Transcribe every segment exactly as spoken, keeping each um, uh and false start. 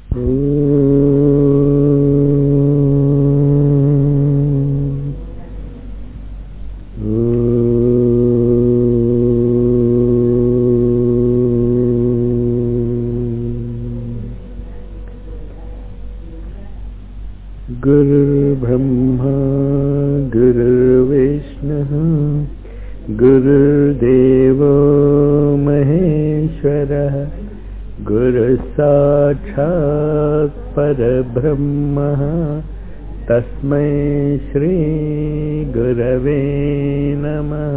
गुरुर्ब्रह्मा गुरुर्विष्णुः गुरुर्देवो महेश्वरः गुरुसाक्षात् परब्रह्मः तस्मै श्री गुरवे नमः।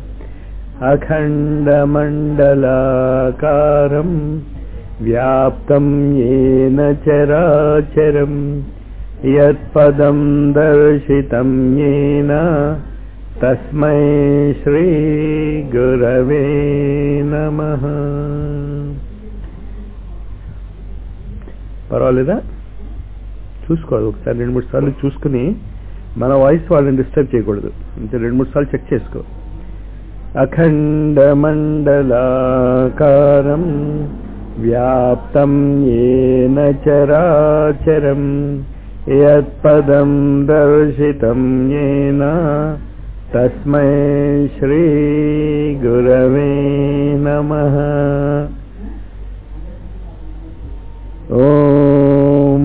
अखण्डमण्डलाकारं व्याप्तं येन चराचरं यत्पदं दर्शितं येन तस्मै श्री गुरवे नमः। పర్వాలేదా? చూసుకోవాలి ఒకసారి రెండు మూడు సార్లు చూసుకుని మన వాయిస్ వాళ్ళని డిస్టర్బ్ చేయకూడదు. అంటే రెండు మూడు సార్లు చెక్ చేసుకో. అఖండమండలాకారం వ్యాప్తం येन చరాచరం యత్పదం దర్శితం येन తస్మై శ్రీ గురవే నమః. ఓం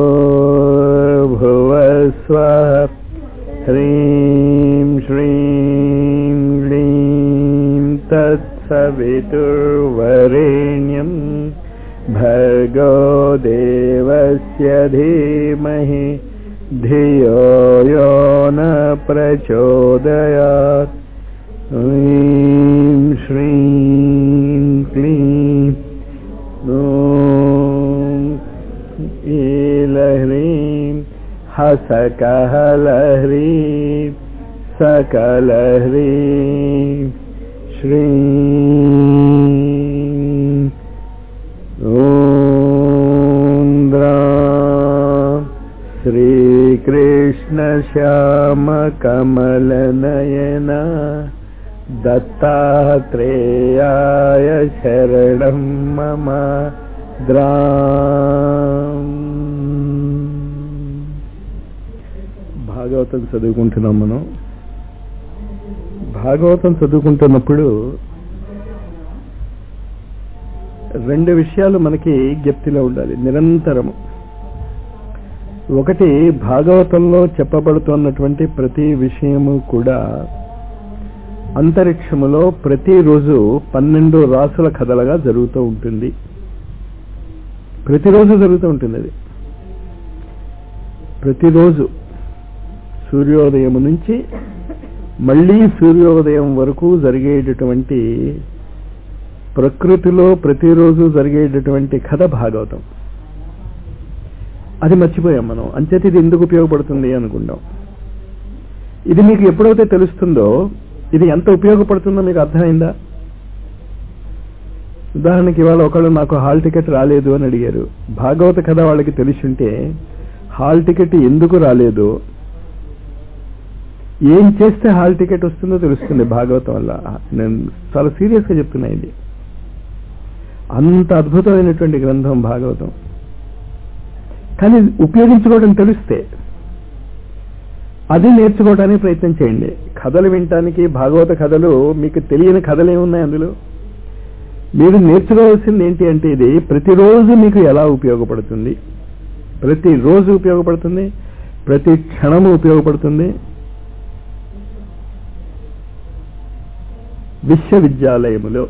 భూర్భువస్వః హ్రీం శ్రీం క్లీం తత్సవితుర్వరేణ్యం భర్గో దేవస్య ధీమహి ధియో యో న ప్రచోదయాత్. హ్రీం శ్రీం క్లీం ఓం ఈలహ్రీం హసకహలహ్రీం సకలహ్రీం శ్రీం ఓం ద్రాం శ్రీకృష్ణ శ్యామ కమలనయన దత్తాత్రేయాయ శరణం మమ. ద్రాం భాగవతం చదువుకుంటున్నాం మనం. భాగవతం చదువుకుంటున్నప్పుడు రెండు విషయాలు మనకి జ్ఞప్తిలో ఉండాలి నిరంతరము. ఒకటి, భాగవతంలో చెప్పబడుతున్నటువంటి ప్రతి విషయము కూడా అంతరిక్షములో ప్రతిరోజు పన్నెండు రాసుల కథలుగా జరుగుతూ ఉంటుంది. ప్రతిరోజు జరుగుతూ ఉంటుంది. అది ప్రతిరోజు సూర్యోదయం నుంచి మళ్ళీ సూర్యోదయం వరకు జరిగేటటువంటి ప్రకృతిలో ప్రతిరోజు జరిగేటటువంటి కథ భాగవతం. అది మర్చిపోయాం మనం. అంచేత ఇది ఎందుకు ఉపయోగపడుతుంది అనుకుంటాం. ఇది మీకు ఎప్పుడైతే తెలుస్తుందో ఇది ఎంత ఉపయోగపడుతుందో మీకు అర్థమైందా? ఉదాహరణకి ఇవాళ ఒకళ్ళు నాకు హాల్ టికెట్ రాలేదు అని అడిగారు. భాగవత కథ వాళ్ళకి తెలిసింటే హాల్ టికెట్ ఎందుకు రాలేదు, ఏం చేస్తే హాల్ టికెట్ వస్తుందో తెలుస్తుంది భాగవతం వల్ల. నేను చాలా సీరియస్ గా చెప్తున్నా. ఇది అంత అద్భుతమైనటువంటి గ్రంథం భాగవతం. కానీ ఉపయోగించుకోవడం తెలిస్తే అది నేర్చుకోవడానికి ప్రయత్నం చేయండి. కథలు వినటానికి భాగవత కథలు మీకు తెలియని కథలు ఏమున్నాయి అందులో? మీరు నేర్చుకోవాల్సింది ఏంటి అంటే ఇది ప్రతిరోజు మీకు ఎలా ఉపయోగపడుతుంది, ప్రతిరోజు ఉపయోగపడుతుంది, ప్రతి క్షణము ఉపయోగపడుతుంది. విశ్వవిద్యాలయములో,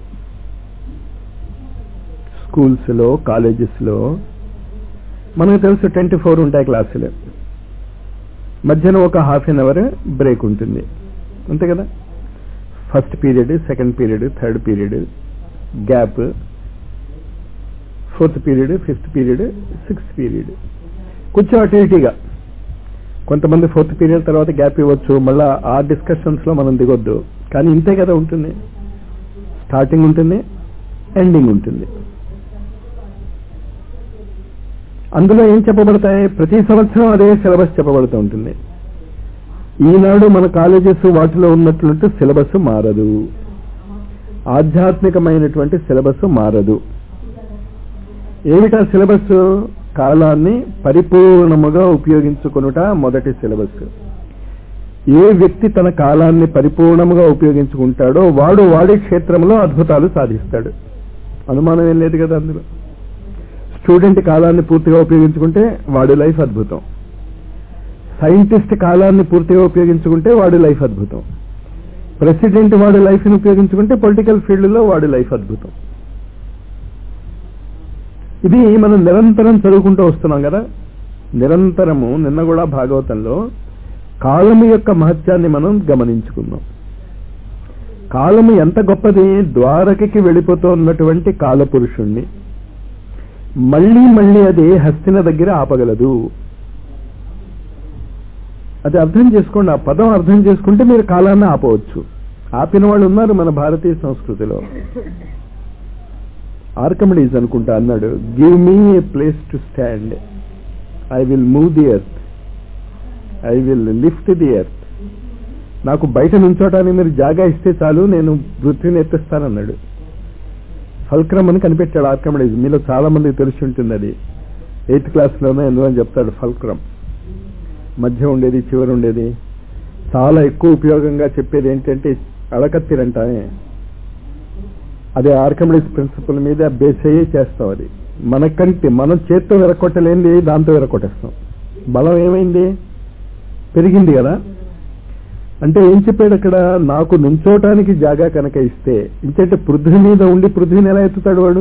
స్కూల్స్లో, కాలేజెస్లో మనకు తెలుసు ట్వంటీ ఫోర్ ఉంటాయి క్లాసులు. మధ్యాహ్నం ఒక హాఫ్ అన్ అవర్ బ్రేక్ ఉంటుంది అంతే కదా. First period, second period, third period gap, fourth period, fifth period, sixth period. కొంచెం అటు ఇటుగా కొంతమంది ఫోర్త్ పీరియడ్ తర్వాత గ్యాప్ ఇవ్వచ్చు. మళ్ళా ఆ డిస్కషన్స్ లో మనం దిగొద్దు. కానీ ఇంతే కదా ఉంటుంది. స్టార్టింగ్ ఉంటుంది, ఎండింగ్ ఉంటుంది. అందులో ఏం చెప్పబడతాయి? ప్రతి సంవత్సరం అదే సిలబస్ చెప్పబడుతూ ఉంటుంది. ఈనాడు మన కాలేజెస్ వాటిలో ఉన్నట్లుంటే సిలబస్ మారదు. ఆధ్యాత్మికమైనటువంటి సిలబస్ మారదు. ఏమిటా సిలబస్? కాలాన్ని పరిపూర్ణముగా ఉపయోగించుకొనుట మొదటి సిలబస్. ఏ వ్యక్తి తన కాలాన్ని పరిపూర్ణముగా ఉపయోగించుకుంటాడో వాడు వాడి క్షేత్రంలో అద్భుతాలు సాధిస్తాడు. అనుమానం ఏం లేదు కదా అందులో. స్టూడెంట్ కాలాన్ని పూర్తిగా ఉపయోగించుకుంటే వాడి లైఫ్ అద్భుతం. సైంటిస్ట్ కాలాన్ని పూర్తిగా ఉపయోగించుకుంటే వాడి లైఫ్ అద్భుతం. ప్రెసిడెంట్ వాడి లైఫ్ని ఉపయోగించుకుంటే పొలిటికల్ ఫీల్డ్లో వాడి లైఫ్ అద్భుతం. ఇది మనం నిరంతరం చదువుకుంటూ వస్తున్నాం కదా. నిరంతరము నిన్న కూడా భాగవతంలో కాలము యొక్క మహత్యాన్ని మనం గమనించుకున్నాం. కాలము ఎంత గొప్పది. ద్వారకకి వెళ్ళిపోతున్నటువంటి కాలపురుషుణ్ణి మళ్లీ మళ్లీ అది హస్తిన దగ్గర ఆపగలదు. అది అర్థం చేసుకోండి. ఆ పదం అర్థం చేసుకుంటే మీరు కాలాన్ని ఆపవచ్చు. ఆపిన వాళ్ళు ఉన్నారు మన భారతీయ సంస్కృతిలో. ఆర్కమిడీస్ అనుకుంటా అన్నాడు, give me a place to stand, I will move the earth, I will lift the earth. నాకు బయట నుంచోటానికి మీరు జాగా ఇస్తే చాలు, నేను పృథ్వీని ఎత్తిస్తానన్నాడు. ఫల్క్రమ్ అని కనిపెట్టాడు ఆర్కమిడీస్. మీలో చాలా మందికి తెలిసి ఉంటుంది. అది ఎయిత్ క్లాస్లోనే ఎందుకని చెప్తాడు. ఫల్క్రమ్ మధ్య ఉండేది, చివరి ఉండేది. చాలా ఎక్కువ ఉపయోగంగా చెప్పేది ఏంటంటే అడకత్తిరంటానే. అదే ఆర్కమిడీస్ ప్రిన్సిపల్ మీద బేస్ అయ్యే చేస్తాం. అది మనకంటే మనం చేత్తో విరగొట్టలేంది దాంతో విరగొట్టేస్తాం. బలం ఏమైంది? పెరిగింది కదా. అంటే ఏం చెప్పాడు అక్కడ? నాకు నుంచోటానికి జాగా కనుక ఇస్తే, ఇంకంటే పృథ్వీ మీద ఉండి పృథ్వీని ఎలా ఎత్తుతాడు వాడు?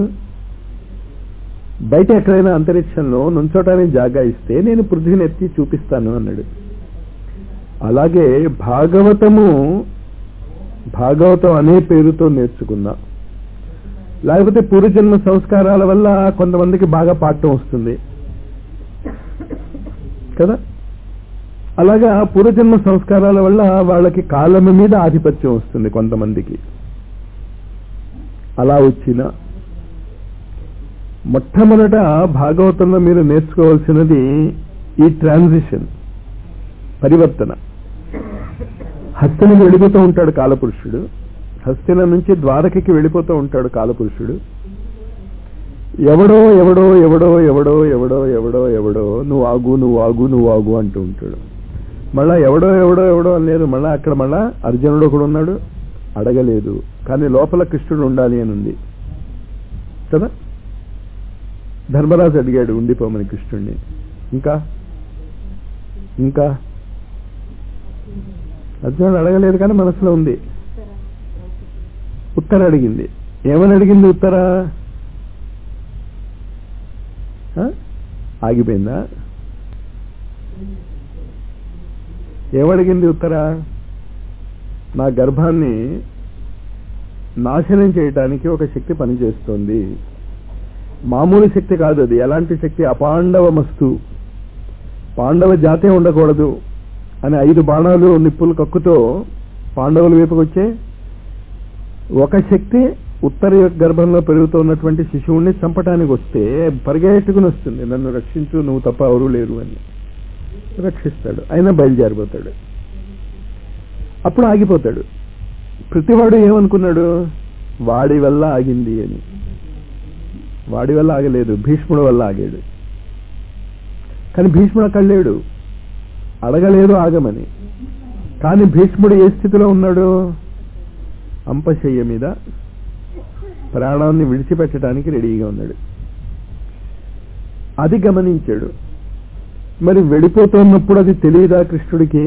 బయట ఎక్కడైనా అంతరిక్షంలో నుంచోటానికి జాగా ఇస్తే నేను పృథ్వీని ఎత్తి చూపిస్తాను అన్నాడు. అలాగే భాగవతము, భాగవతం అనే పేరుతో నేర్చుకున్నా, లేకపోతే పూర్వజన్మ సంస్కారాల వల్ల కొంతమందికి బాగా పాఠం వస్తుంది కదా. అలాగా పూర్వజన్మ సంస్కారాల వల్ల వాళ్ళకి కాలము మీద ఆధిపత్యం వస్తుంది కొంతమందికి. అలా వచ్చిన మొట్టమొదట భాగవతంలో మీరు నేర్చుకోవాల్సినది ఈ ట్రాన్సిషన్, పరివర్తన. హస్తినకి వెళ్ళిపోతూ ఉంటాడు కాలపురుషుడు. హస్తిన నుంచి ద్వారకకి వెళ్ళిపోతూ ఉంటాడు కాలపురుషుడు. ఎవడో ఎవడో ఎవడో ఎవడో ఎవడో ఎవడో ఎవడో నువ్వు ఆగు నువ్వు ఆగు నువ్వు ఆగు అంటూ ఉంటాడు. మళ్ళా ఎవడో ఎవడో ఎవడో అనలేదు. మళ్ళా అక్కడ మళ్ళా అర్జునుడు కూడా ఉన్నాడు, అడగలేదు. కానీ లోపల కృష్ణుడు ఉండాలి అని ఉంది కదా. ధర్మరాజు అడిగాడు ఉండిపోమని కృష్ణుడిని. ఇంకా ఇంకా అర్జునుడు అడగలేదు కానీ మనసులో ఉంది. ఉత్తర అడిగింది. ఏమని అడిగింది ఉత్తర? ఆగిపోయిందా? ఏమడిగింది ఉత్తర? నా గర్భాన్ని నాశనం చేయటానికి ఒక శక్తి పనిచేస్తోంది. మామూలు శక్తి కాదు అది. ఎలాంటి శక్తి? అపాండవమస్తు, పాండవ జాతే ఉండకూడదు అని ఐదు బాణాలు నిప్పులు కక్కుతో పాండవుల వైపుకి వచ్చే ఒక శక్తి ఉత్తర యొక్క గర్భంలో పెరుగుతున్నటువంటి శిశువుని చంపటానికి వస్తే పరిగెట్టుకుని వస్తుంది, నన్ను రక్షించు, నువ్వు తప్ప ఎవరూ లేరు అని రక్షిస్తాడు. అయినా బయలుదేరిపోతాడు. అప్పుడు ఆగిపోతాడు. ప్రతివాడు ఏమనుకున్నాడు? వాడి వల్ల ఆగింది అని. వాడి వల్ల ఆగలేదు, భీష్ముడి వల్ల ఆగాడు. కానీ భీష్ముడు అక్కడ లేడు, అడగలేదు ఆగమని. కానీ భీష్ముడు ఏ స్థితిలో ఉన్నాడు? అంపశయ్య మీద ప్రాణాన్ని విడిచిపెట్టడానికి రెడీగా ఉన్నాడు. అది గమనించాడు. మరి వెళ్ళిపోతున్నప్పుడు అది తెలియదా కృష్ణుడికి?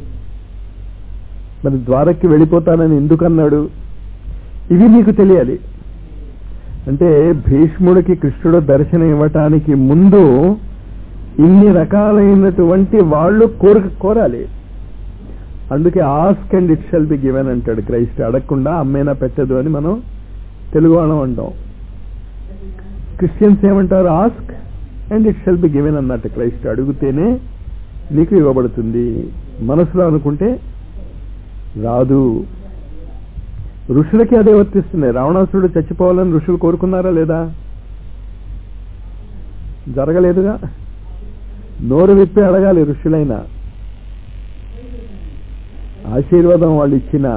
మరి ద్వారక్కి వెళ్ళిపోతానని ఎందుకన్నాడు? ఇవి మీకు తెలియాలి. అంటే భీష్ముడికి కృష్ణుడు దర్శనం ఇవ్వటానికి ముందు ఇన్ని రకాలైనటువంటి వాళ్ళు కోరిక కోరాలి. అందుకే ask and it shall be given అంటాడు క్రైస్ట్. అడగకుండా అమ్మేనా పెట్టదు అని మనం తెలుగు వాళ్ళం అంటాం. క్రిస్టియన్స్ ఏమంటారు? Ask and it shall be given అన్నట్టు క్రైస్ట్. అడిగితేనే నీకు ఇవ్వబడుతుంది. మనసులో అనుకుంటే రాదు. ఋషులకి అదే వర్తిస్తుంది. రావణాసురుడు చచ్చిపోవాలని ఋషులు కోరుకున్నారా లేదా? జరగలేదుగా. నోరు విప్పి అడగాలి ఋషులైనా. ఆశీర్వాదం వాళ్ళు ఇచ్చినా,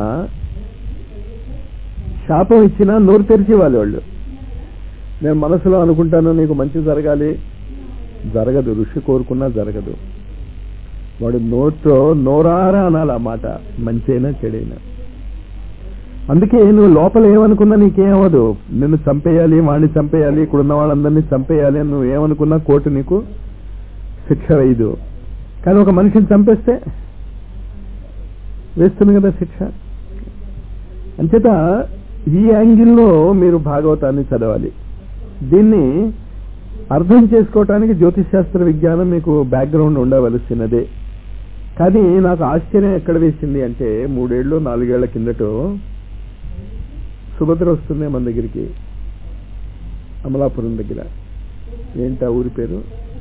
శాపం ఇచ్చినా నోరు తెరిచి ఇవ్వాలి వాళ్ళు. నేను మనసులో అనుకుంటాను నీకు మంచి జరగాలి, జరగదు, ఋషి కోరుకున్నా జరగదు. వాడు నోట్లో నోరారా అనాలి ఆ మాట, మంచైనా చెడైనా. అందుకే నువ్వు లోపల ఏమనుకున్నా నీకేమవదు. నిన్ను చంపేయాలి, వాడిని చంపేయాలి, ఇక్కడున్న వాళ్ళందరినీ చంపేయాలి అని నువ్వు ఏమనుకున్నా కోర్టు నీకు శిక్ష వేయదు. కానీ ఒక మనిషిని చంపేస్తే వేస్తుంది కదా శిక్ష. అంచేత ఈ యాంగిల్లో మీరు భాగవతాన్ని చదవాలి. దీన్ని అర్థం చేసుకోవటానికి జ్యోతిషశాస్త్ర విజ్ఞానం మీకు బ్యాక్గ్రౌండ్ ఉండవలసినదే. కానీ నాకు ఆశ్చర్యం ఎక్కడ వేసింది అంటే, మూడేళ్ళు నాలుగేళ్ల కిందట సుభద్ర వస్తుంది మన దగ్గరికి, అమలాపురం దగ్గర. ఏంటా ఊరి పేరు?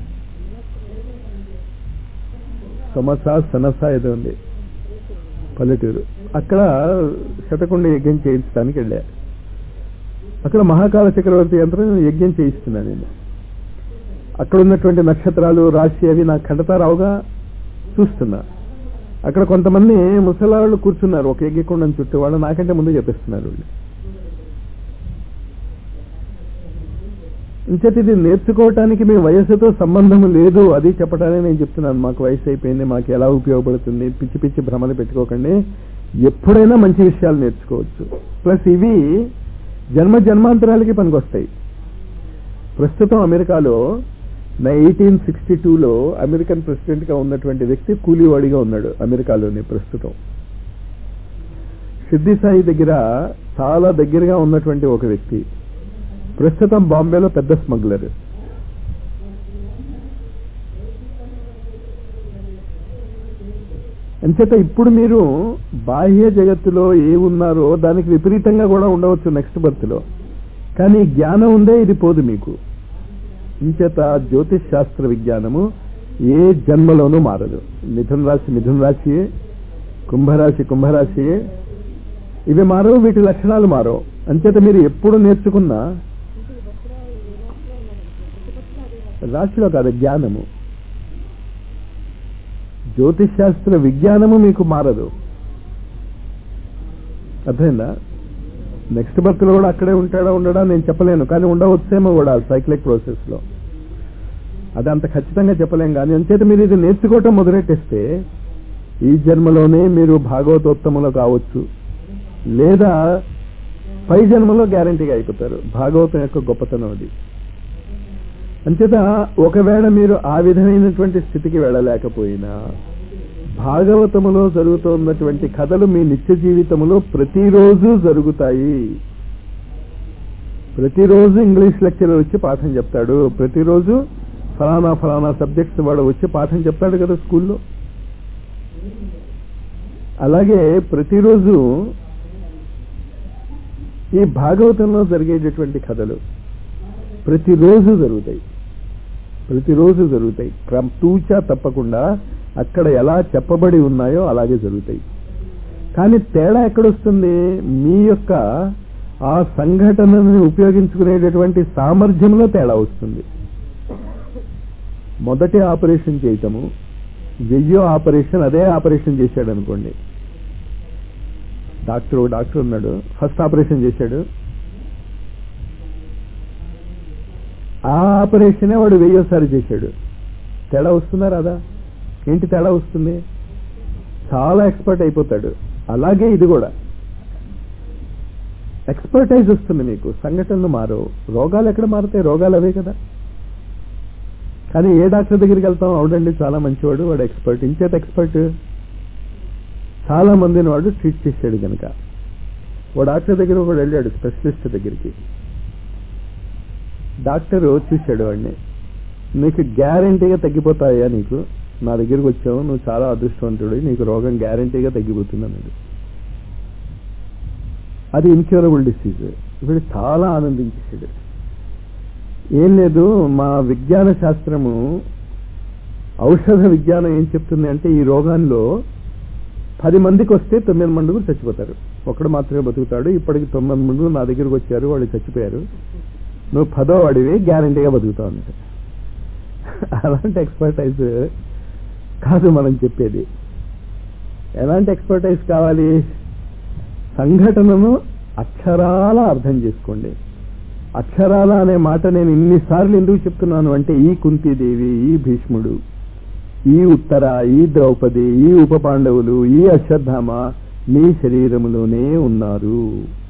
సమస సనస ఏదో ఉంది, పల్లెటూరు. అక్కడ శతకుండ యజ్ఞం చేయించడానికి వెళ్ళా. అక్కడ మహాకాల చక్రవర్తి యంత్రం యజ్ఞం చేయిస్తున్నా నేను. అక్కడ ఉన్నటువంటి నక్షత్రాలు, రాశి అవి నాకు కంటతారావుగా చూస్తున్నా. అక్కడ కొంతమంది ముసలాళ్ళు కూర్చున్నారు ఒక యజ్ఞకుండం చుట్టూ. వాళ్ళు నాకంటే ముందు చెప్పిస్తున్నారు. వాళ్ళు ఇంచేత ఇది నేర్చుకోవటానికి మీ వయసుతో సంబంధం లేదు, అది చెప్పడానికి నేను చెప్తున్నాను. మాకు వయసు అయిపోయింది, మాకు ఎలా ఉపయోగపడుతుంది, పిచ్చి పిచ్చి భ్రమలు పెట్టుకోకండి. ఎప్పుడైనా మంచి విషయాలు నేర్చుకోవచ్చు. ప్లస్ ఇవి జన్మ జన్మాంతరాలకి పనికొస్తాయి. ప్రస్తుతం అమెరికాలో ఎయిటీన్ సిక్స్టీ టూలో అమెరికన్ ప్రెసిడెంట్ గా ఉన్నటువంటి వ్యక్తి కూలీవాడిగా ఉన్నాడు అమెరికాలోని. ప్రస్తుతం సిద్ధి సాయి దగ్గర చాలా దగ్గరగా ఉన్నటువంటి ఒక వ్యక్తి ప్రస్తుతం బాంబేలో పెద్ద స్మగ్లర్. అంచేత ఇప్పుడు మీరు బాహ్య జగత్తులో ఏ ఉన్నారో దానికి విపరీతంగా కూడా ఉండవచ్చు నెక్స్ట్ బర్త్ లో. కానీ జ్ఞానం ఉందే, ఇది పోదు మీకు. ఇంచేత జ్యోతిష్ శాస్త్ర విజ్ఞానము ఏ జన్మలోనూ మారదు. మిథున రాశి మిథున రాశియే, కుంభరాశి కుంభరాశియే. ఇవి మారవు, వీటి లక్షణాలు మారవు. అంచేత మీరు ఎప్పుడు నేర్చుకున్నా రాశిలో కాదు, జ్ఞానము. జ్యోతిష్ శాస్త్ర విజ్ఞానము మీకు మారదు. అర్థమైందా? నెక్స్ట్ బర్త్ లో కూడా అక్కడే ఉంటాడా ఉండడా నేను చెప్పలేను, కానీ ఉండవచ్చేమో కూడా సైక్లిక్ ప్రాసెస్ లో. అది అంత ఖచ్చితంగా చెప్పలేం. కానీ అంచేత మీరు ఇది నేర్చుకోవటం మొదలెట్టేస్తే ఈ జన్మలోనే మీరు భాగవతోత్తములు కావచ్చు, లేదా పై జన్మలో గ్యారంటీగా అయిపోతారు. భాగవతం యొక్క గొప్పతనం అది. అంచేత ఒకవేళ మీరు ఆ విధమైనటువంటి స్థితికి వెళ్ళలేకపోయినా భాగవతములో జరుగుతున్నటువంటి కథలు మీ నిత్య జీవితంలో ప్రతిరోజు జరుగుతాయి. ప్రతిరోజు ఇంగ్లీష్ లెక్చరర్ వచ్చి పాఠం చెప్తాడు, ప్రతిరోజు ఫలానా ఫలానా సబ్జెక్ట్స్ వాడు వచ్చి పాఠం చెప్తాడు కదా స్కూల్లో. అలాగే ప్రతిరోజు ఈ భాగవతంలో జరిగేటటువంటి కథలు ప్రతిరోజు జరుగుతాయి, ప్రతిరోజు జరుగుతాయి. క్రమ తూచా తప్పకుండా అక్కడ ఎలా చెప్పబడి ఉన్నాయో అలాగే జరుగుతాయి. కానీ తేడా ఎక్కడొస్తుంది? మీ యొక్క ఆ సంఘటనని ఉపయోగించుకునేటటువంటి సామర్థ్యంలో తేడా వస్తుంది. మొదటి ఆపరేషన్ చేయటము, వెయ్యో ఆపరేషన్ అదే ఆపరేషన్ చేశాడు అనుకోండి. డాక్టర్ డాక్టర్ ఉన్నాడు, ఫస్ట్ ఆపరేషన్ చేశాడు, ఆ ఆపరేషనే వాడు వెయ్యోసారి చేశాడు. తేడా వస్తుందా రాదా? ఏంటి తేడా వస్తుంది? చాలా ఎక్స్పర్ట్ అయిపోతాడు. అలాగే ఇది కూడా ఎక్స్పర్టైజ్ వస్తుంది మీకు. సంఘటనలు మారవు, రోగాలు ఎక్కడ మారుతాయి? రోగాలు అవే కదా. కానీ ఏ డాక్టర్ దగ్గరికి వెళ్తాం, అవునండి చాలా మంచివాడు, వాడు ఎక్స్పర్ట్. ఇంచేత ఎక్స్పర్ట్ చాలా మందిని వాడు ట్రీట్ చేశాడు కనుక. ఓ డాక్టర్ దగ్గర ఒకడు వెళ్ళాడు, స్పెషలిస్ట్ దగ్గరికి. డాక్టర్ చూశాడు వాడిని, నీకు గ్యారంటీగా తగ్గిపోతాయా, నీకు నా దగ్గరికి వచ్చావు, నువ్వు చాలా అదృష్టవంతుడు, నీకు రోగం గ్యారంటీగా తగ్గిపోతుంది అన్నాడు. అది ఇన్క్యూరబుల్ డిసీజ్. వీడు చాలా ఆనందించేశాడు. ఏం లేదు, మా విజ్ఞాన శాస్త్రము ఔషధ విజ్ఞానం ఏం చెప్తుంది అంటే, ఈ రోగాల్లో పది మందికి వస్తే తొమ్మిది మండుగురు చచ్చిపోతారు, ఒకడు మాత్రమే బతుకుతాడు. ఇప్పటికి తొమ్మిది మండుగురు నా దగ్గరికి వచ్చారు, వాళ్ళు చచ్చిపోయారు, నువ్వు పదో వాడివి, గ్యారంటీగా బతుకుతావు అన్నట్టు. అలాంటి ఎక్స్పర్టైజ్ కాదు మనం చెప్పేది. ఎలాంటి ఎక్స్పర్టైజ్ కావాలి? సంఘటనను అక్షరాల అర్థం చేసుకోండి. అక్షరాల అనే మాట నేను ఇన్నిసార్లు ఎందుకు చెప్తున్నాను అంటే ఈ కుంతీదేవి, ఈ భీష్ముడు, ఈ ఉత్తర, ఈ ద్రౌపది, ఈ ఉప పాండవులు, ఈ అశ్వత్థామ మీ శరీరములోనే ఉన్నారు.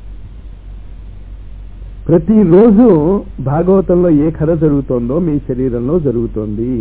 ప్రతిరోజు భాగవతంలో ఏ కథ జరుగుతోందో మీ శరీరంలో జరుగుతోంది.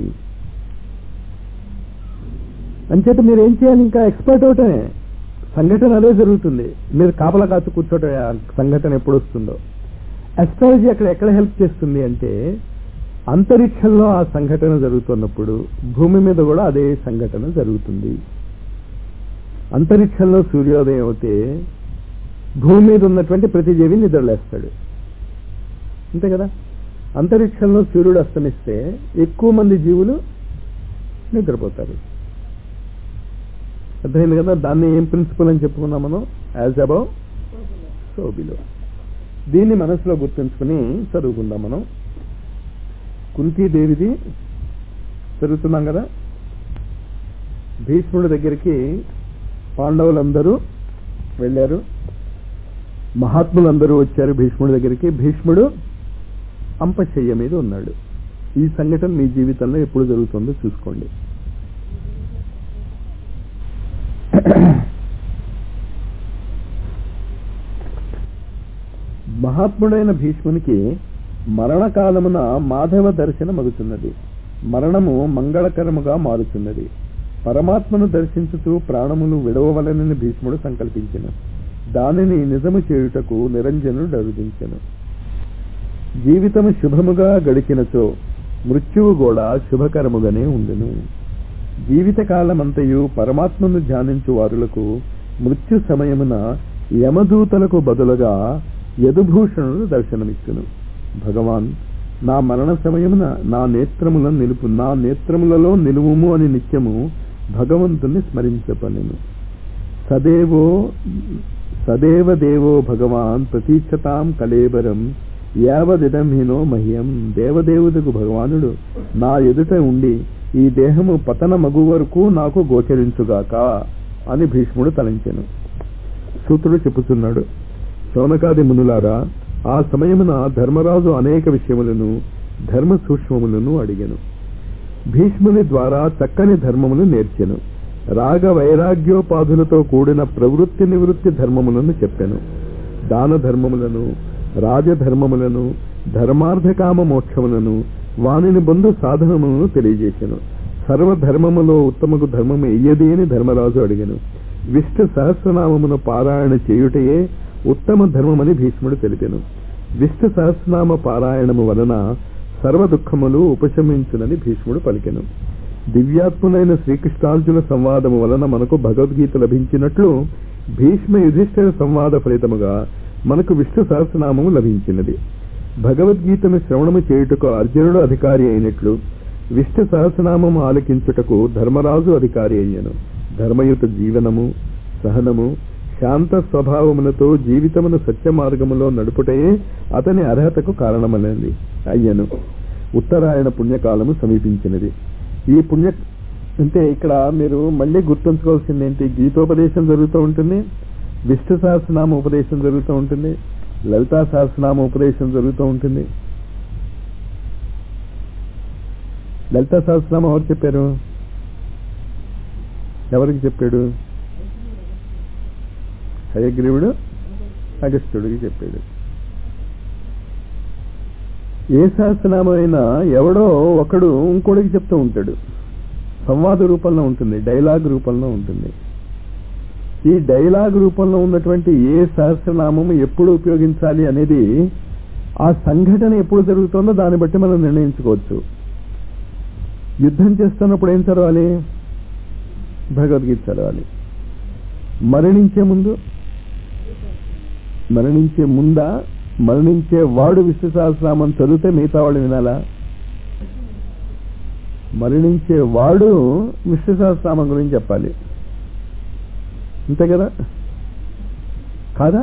అంచేత మీరేం చేయాలి? ఇంకా ఎక్స్పర్ట్ అవటమే. సంఘటన అదే జరుగుతుంది. మీరు కాపలా కాచు కూర్చోటమే ఆ సంఘటన ఎప్పుడు వస్తుందో. అస్ట్రాలజీ అక్కడ ఎక్కడ హెల్ప్ చేస్తుంది అంటే అంతరిక్షంలో ఆ సంఘటన జరుగుతున్నప్పుడు భూమి మీద కూడా అదే సంఘటన జరుగుతుంది. అంతరిక్షంలో సూర్యోదయం అవుతే భూమి మీద ఉన్నటువంటి ప్రతి జీవి నిద్రలేస్తాడు, అంతే కదా. అంతరిక్షంలో సూర్యుడు అస్తమిస్తే ఎక్కువ మంది జీవులు నిద్రపోతారు. అర్థమైంది కదా. దాన్ని ఏం ప్రిన్సిపల్ అని చెప్పుకున్నాం మనం? As above so below. దీన్ని మనసులో గుర్తుంచుకుని చదువుకుందాం మనం. కుంతీదేవిది చదువుతున్నాం కదా. భీష్ముడి దగ్గరికి పాండవులందరూ వెళ్ళారు, మహాత్ములందరూ వచ్చారు భీష్ముడి దగ్గరికి. భీష్ముడు అంపశయ్య మీద ఉన్నాడు. ఈ సంఘటన మీ జీవితంలో ఎప్పుడు జరుగుతుందో చూసుకోండి. మహాత్ముడైన భీష్మునికి మరణకాలమున మాధవ దర్శనం అగుతున్నది. మరణము మంగళకరముగా మారుతున్నది. పరమాత్మను దర్శించుతూ ప్రాణములు విడవవలనని భీష్ముడు సంకల్పించెను. దానిని నిజము చేయుటకు నిరంజనుడు అరుదించెను. జీవితము శుభముగా గడిచినచో మృత్యువు కూడా శుభకరముగానే ఉండును. జీవితకాలమంతయు పరమాత్మను ధ్యానించు వారులకు మృత్యు సమయమున యమదూతలకు బదులుగా యదుభూషణుడు దర్శనమిచ్చును. భగవాన్, నా మరణ సమయమున నా నేత్రములను నిలుపు నా నేత్రములలో నిలువుము అని నిత్యము భగవంతుని స్మరించపనెను. సదేవో సదేవ దేవో భగవాన్ ప్రతీక్షతాం కళేబరం యావదిదం హినో మహ్యం. దేవదేవులకు భగవానుడు నా ఎదుట ఉండి ఈ దేహము పతన మగు వరకు నాకు గోచరించుగాక అని భీష్ముడు తలంచెను. సూత్రుడు చెప్పుతున్నాడు, శౌనకాది మునులారా, ఆ సమయమున ధర్మరాజు అనేక విషయములను ధర్మ సూక్ష్మములను అడిగెను. భీష్ముని ద్వారా చక్కని ధర్మములు నేర్చెను. రాగ వైరాగ్యోపాధులతో కూడిన ప్రవృత్తి నివృత్తి ధర్మములను చెప్పెను. దాన ధర్మములను, రాజధర్మములను, ధర్మార్థకామ మోక్షములను, వానిని బొందు సాధనములను తెలియజేసెను. సర్వధర్మములో ఉత్తమకు ధర్మము ఎయ్యది అని ధర్మరాజు అడిగెను. విష్ణు సహస్రనామమును పారాయణ చేయుటయే ఉత్తమ ధర్మమని భీష్ముడు తెలిపెను. విష్ణు సహస్రనామ పారాయణము వలన సర్వ దుఃఖములు ఉపశమించునని భీష్ముడు పలికెను. దివ్యాత్ములైన శ్రీకృష్ణార్జున సంవాదము వలన మనకు భగవద్గీత లభించినట్లు భీష్మ యుధిష్ఠిర సంవాద ఫలితముగా మనకు విష్ణు సహస్రనామము లభించినది. భగవద్గీతను శ్రవణము చేయుటకు అర్జునుడు అధికారి అయినట్లు విష్ణు సహస్రనామము ఆలకించుటకు ధర్మరాజు అధికారి అయ్యను. ధర్మయుత జీవనము, సహనము, శాంత స్వభావములతో జీవితమును సత్య మార్గములో నడుపుటయే అతని అర్హతకు కారణమనేది అయ్యను. ఉత్తరాయణ పుణ్యకాలము సమీపించినది. ఈ పుణ్య అంటే ఇక్కడ మీరు మళ్ళీ గుర్తుంచుకోవాల్సింది ఏంటి? గీతోపదేశం జరుగుతూ ఉంటుంది, విష్ణు సహస్రనామ ఉపదేశం జరుగుతూ ఉంటుంది, లలితా సహస్రనామ ఉపదేశం జరుగుతూ ఉంటుంది. లలితా సహస్రనామం ఎవరు చెప్పారు? ఎవరికి చెప్పాడు? హయగ్రీవుడు అగస్త్యుడికి చెప్పాడు. ఏ సహస్రనామం అయినా ఎవడో ఒకడు ఇంకోడికి చెప్తూ ఉంటాడు. సంవాద రూపంలో ఉంటుంది, డైలాగ్ రూపంలో ఉంటుంది. ఈ డైలాగ్ రూపంలో ఉన్నటువంటి ఏ సహస్రనామము ఎప్పుడు ఉపయోగించాలి అనేది ఆ సంఘటన ఎప్పుడు జరుగుతుందో దాన్ని బట్టి మనం నిర్ణయించుకోవచ్చు. యుద్ధం చేస్తున్నప్పుడు ఏం చదవాలి? భగవద్గీత చదవాలి. మరణించే ముందు మరణించే ముందా మరణించే వాడు విష్ణు సహస్రనామం చదివితే మిగతా వాడు వినాలా? మరణించే వాడు విష్ణు సహస్రనామం గురించి చెప్పాలి, అంతే కదా? కాదా?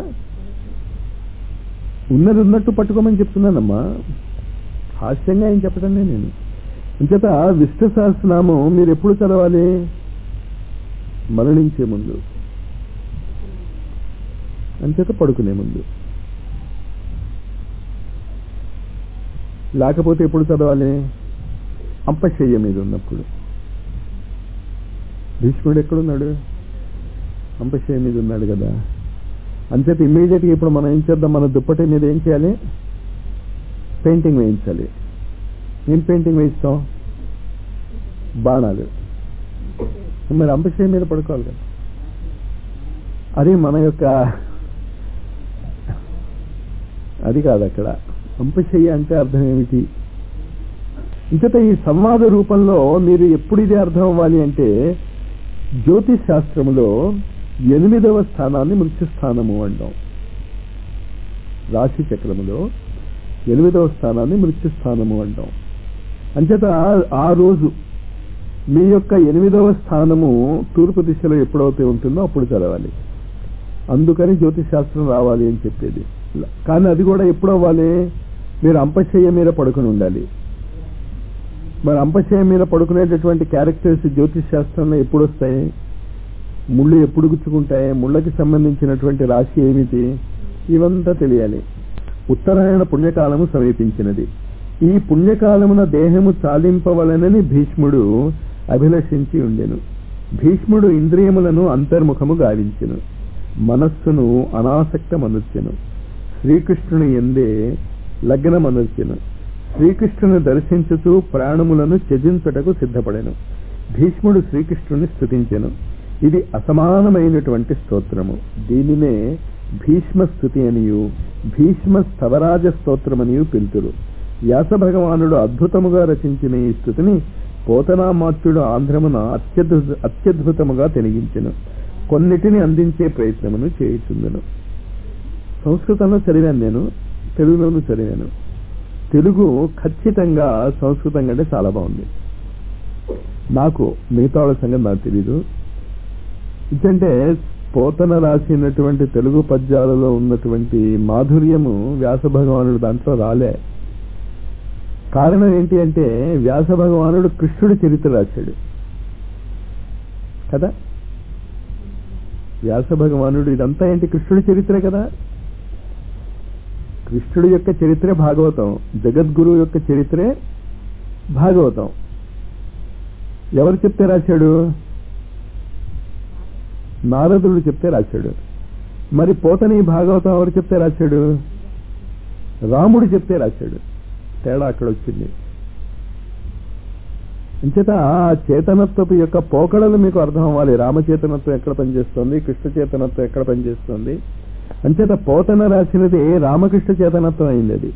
ఉన్నది ఉన్నట్టు పట్టుకోమని చెప్తున్నానమ్మా, హాస్యంగా ఏం చెప్పడం నేను. ఇంచేత విష్ణు సహస్రనామం మీరు ఎప్పుడు చదవాలి? మరణించే ముందు, అంచేత పడుకునే ముందు. లేకపోతే ఎప్పుడు చదవాలి? అంపశయ్య మీద ఉన్నప్పుడు. భీష్ముడు ఎక్కడున్నాడు? అంపశయ్య మీద ఉన్నాడు కదా. అంచేత ఇమ్మీడియట్గా ఇప్పుడు మనం ఏం చేద్దాం? మన దుప్పటి మీద ఏం చేయాలి? పెయింటింగ్ వేయించాలి. ఏం పెయింటింగ్ వేయిస్తాం? బాణాలు. మరి అంపశయ్య మీద పడుకోవాలి కదా. అది మన యొక్క అది కాదు అక్కడ. అంపశయ్య అంటే అర్థం ఏమిటి? ఇంకట ఈ సంవాద రూపంలో మీరు ఎప్పుడు ఇది అర్థం అవ్వాలి అంటే, జ్యోతిష్ శాస్త్రములో ఎనిమిదవ స్థానాన్ని మృత్యుస్థానము అంటాం. రాశి చక్రములో ఎనిమిదవ స్థానాన్ని మృత్యుస్థానము అంటాం. అంచేత ఆ రోజు మీ యొక్క ఎనిమిదవ స్థానము తూర్పు దిశలో ఎప్పుడైతే ఉంటుందో అప్పుడు చదవాలి. అందుకని జ్యోతిష్ శాస్త్రం రావాలి అని చెప్పేది. కానీ అది కూడా ఎప్పుడు అవ్వాలి? మీరు అంపశయ్య మీద పడుకుని ఉండాలి. మరి అంపశయ్య మీద పడుకునేటటువంటి క్యారెక్టర్స్ జ్యోతిష్ శాస్త్రంలో ఎప్పుడు వస్తాయి? ముళ్ళు ఎప్పుడు గుచ్చుకుంటాయి? ముళ్ళకి సంబంధించినటువంటి రాశి ఏమిటి? ఇవంతా తెలియాలి. ఉత్తరాయణ పుణ్యకాలము సమీపించినది. ఈ పుణ్యకాలమున దేహము చాలింపవలనని భీష్ముడు అభిలషించి ఉండెను. భీష్ముడు ఇంద్రియములను అంతర్ముఖము గావించెను, మనస్సును అనాసక్తమనర్చెను, శ్రీకృష్ణుని ఎందే లగ్నమనర్చెను. శ్రీకృష్ణుని దర్శించుతూ ప్రాణములను త్యజించుటకు సిద్ధపడెను. భీష్ముడు శ్రీకృష్ణుని స్తుతించెను. ఇది అసమానమైనటువంటి స్తోత్రము. దీనినే భీష్మ స్తుతి అనియు భీష్మ స్తవరాజ స్తోత్రమనియు పిలుతురు. వ్యాస భగవానుడు అద్భుతముగా రచించిన ఈ స్తుతిని పోతనామాత్యుడు ఆంధ్రమున అత్యద్భుత అత్యద్భుతముగా తెలిగించెను. కొన్నిటిని అందించే ప్రయత్నమును చేయుచుందెను. సంస్కృతంలో చదివాను నేను, తెలుగులోనూ చదివాను. తెలుగు ఖచ్చితంగా సంస్కృతం కంటే చాలా బాగుంది నాకు. మిగతా వాళ్ళ సంగతి నాకు తెలీదు. ఎందుకంటే పోతన రాసినటువంటి తెలుగు పద్యాలలో ఉన్నటువంటి మాధుర్యము వ్యాస భగవానుడు దాంట్లో రాలే. కారణం ఏంటి అంటే, వ్యాస భగవానుడు కృష్ణుడి చరిత్ర రాశాడు కదా. వ్యాస భగవానుడు ఇదంతా ఏంటి? కృష్ణుడి చరిత్రే కదా. కృష్ణుడి యొక్క చరిత్రే భాగవతం, జగద్గురువు యొక్క చరిత్రే భాగవతం. ఎవరు చెప్తే రాశాడు? నారదుడు చెప్తే రాశాడు. మరి పోతని భాగవతం ఎవరు చెప్తే రాశాడు? రాముడు చెప్తే రాశాడు. తేడా అక్కడ వచ్చింది. అంచేత ఆ చేతనత్వపు యొక్క పోకడలు మీకు అర్థం అవ్వాలి. రామచేతనత్వం ఎక్కడ పనిచేస్తుంది, కృష్ణ చేతనత్వం ఎక్కడ పనిచేస్తుంది. అంచేత పోతన రాసినది రామకృష్ణ చేతనత్వం అయింది. అది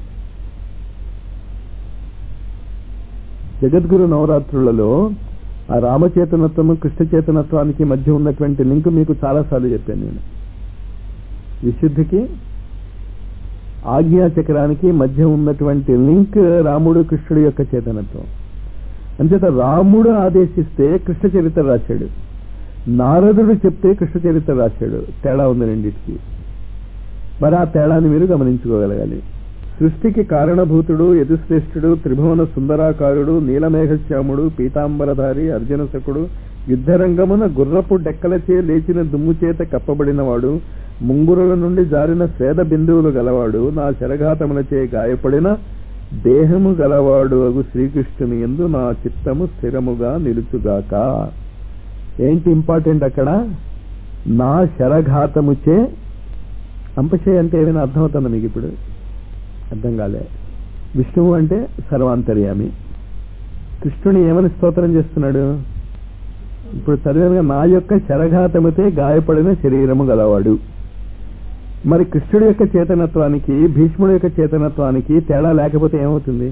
జగద్గురు నవరాత్రులలో ఆ రామచేతనత్వము కృష్ణ చేతనత్వానికి మధ్య ఉన్నటువంటి లింక్ మీకు చాలాసార్లు చెప్పాను నేను. విశుద్ధికి ఆజ్ఞాచక్రానికి మధ్య ఉన్నటువంటి లింక్ రాముడు కృష్ణుడి యొక్క చేతనత్వం. అంచేత రాముడు ఆదేశిస్తే కృష్ణ చరిత్ర రాశాడు, నారదుడు చెప్తే కృష్ణ చరిత్ర రాశాడు. తేడా ఉంది రెండింటికి. మరి ఆ తేడాన్ని మీరు గమనించుకోగలగాలి. సృష్టికి కారణభూతుడు, యదుశ్రేష్ఠుడు, త్రిభువన సుందరాకారుడు, నీలమేఘశ్యాముడు, పీతాంబరధారి, అర్జునసకుడు, యుద్ధరంగమున గుర్రపు డెక్కలచే లేచిన దుమ్ము చేత కప్పబడినవాడు, ముంగురుల నుండి జారిన స్వేద బిందువులు గలవాడు, నా శరఘాతములచే గాయపడిన దేహము గలవాడు అగు శ్రీకృష్ణుని యందు నా చిత్తము స్థిరముగా నిలుచుగాక. ఏంటి ఇంపార్టెంట్ అక్కడ? నా శరఘాతముచే. అంపశయ అంటే ఏమైనా అర్థమవుతుందా మీకు ఇప్పుడు? అర్థం కాలే. విష్ణువు అంటే సర్వాంతర్యామి. కృష్ణుని ఏమని స్తోత్రం చేస్తున్నాడు? ఇప్పుడు చదివేగా నా యొక్క శరఘాతముతే గాయపడిన శరీరము గలవాడు. మరి కృష్ణుడి యొక్క చేతనత్వానికి భీష్ముడి యొక్క చేతనత్వానికి తేడా లేకపోతే ఏమవుతుంది?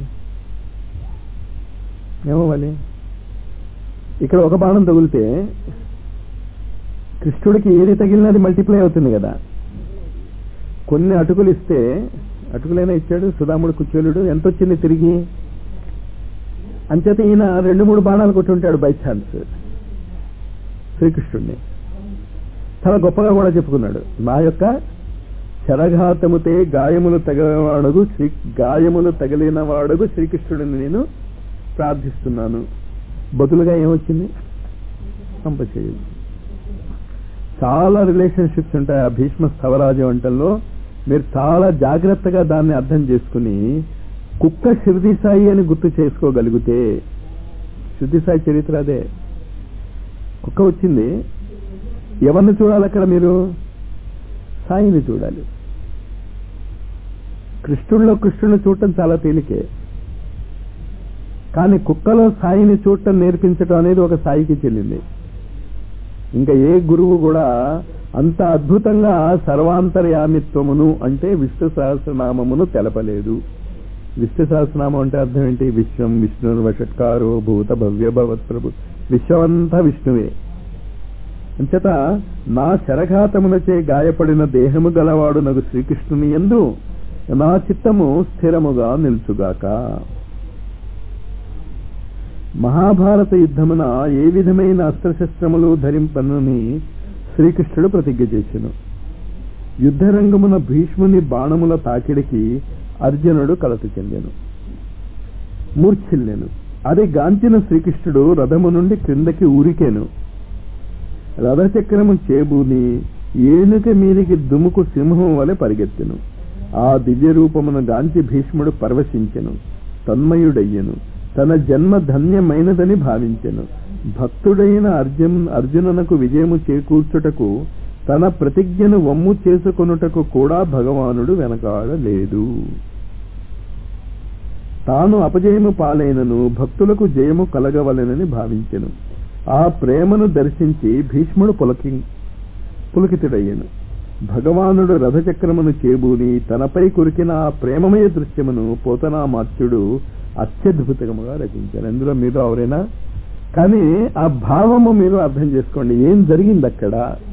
ఏమవ్వాలి? ఇక్కడ ఒక బాణం తగిలితే కృష్ణుడికి ఏది తగిలినది మల్టిప్లై అవుతుంది కదా. కొన్ని అటుకులు ఇస్తే, అటుకులైనా ఇచ్చాడు సుధాముడు కుచేలుడు, ఎంత వచ్చింది తిరిగి? అంచేత ఈయన రెండు మూడు బాణాలు కొట్టుంటాడు బై ఛాన్స్ శ్రీకృష్ణుడిని. చాలా గొప్పగా కూడా చెప్పుకున్నాడు, నా యొక్క శరఘాతముతే గాయములు తగిలినవాడగు శ్రీ గాయములు తగిలిన వాడగు శ్రీకృష్ణుడిని నేను ప్రార్థిస్తున్నాను. బదులుగా ఏమొచ్చింది? అంపశయ్య. చాలా రిలేషన్షిప్స్ ఉంటాయి ఆ భీష్మ స్థవరాజ వంటల్లో. మీరు చాలా జాగ్రత్తగా దాన్ని అర్థం చేసుకుని కుక్క షిరిడి సాయి అని గుర్తు చేసుకోగలిగితే, షిరిడి సాయి చరిత్ర అదే. కుక్క వచ్చింది, ఎవరిని చూడాలి అక్కడ మీరు? సాయిని చూడాలి. కృష్ణుడిలో కృష్ణుడిని చూడటం చాలా తేలికే, కానీ కుక్కలో సాయిని చూడటం నేర్పించటం అనేది ఒక సాయికి చెల్లింది. ఇంకా ఏ గురువు కూడా అంత అద్భుతంగా సర్వాంతర్యామిత్వమును అంటే విష్ణు సహస్రనామమును తెలపలేదు. విష్ణు సహస్రనామం అంటే అర్థం ఏంటి? విశ్వం విష్ణుర్వషట్కారో భూత భవ్య భవత్ ప్రభు, విశ్వమంతా విష్ణువే. అంచేత నా శరఘాతమునచే గాయపడిన దేహము గలవాడు నగు శ్రీకృష్ణుని యందు నా చిత్తము స్థిరముగా నిలుచుగాక. మహాభారత యుద్ధమున ఏ విధమైన అస్త్రశస్త్రములు ధరింపనని శ్రీకృష్ణుడు ప్రతిజ్ఞ చేసెను. యుద్ధరంగమున భీష్ముని బాణముల తాకిడికి అర్జునుడు కలత చెందెను, మూర్ఛిల్లెను. అది గాంచిన శ్రీకృష్ణుడు రథము నుండి క్రిందకి ఊరికెను. రథచక్రము చేబూని ఏనుక మీదికి దుముకు సింహం వలె పరిగెత్తెను. ఆ దివ్య రూపమును గాంచి భీష్ముడు పరవశించెను, తన్మయుడయ్యెను. తన జన్మ ధన్యమైనదని భావించెను. భక్తుడైన అర్జున్ అర్జునునకు విజయము చేకూర్చుటకు తన ప్రతిజ్ఞను వమ్ము చేసుకొనుటకు కూడా భగవానుడు వెనకాడలేదు. తాను అపజయము పాలైనను భక్తులకు జయము కలగవలెనని భావించెను. ఆ ప్రేమను దర్శించి భీష్ముడు పులకి పులకితుడయ్యను. భగవానుడు రథచక్రమును చేబూని తనపై కురికిన ఆ ప్రేమమయ దృశ్యమును పోతనామాత్యుడు అత్యద్భుతంగా రచించారు. అందులో మీరు ఎవరైనా కానీ ఆ భావము మీరు అర్థం చేసుకోండి, ఏం జరిగింది అక్కడ.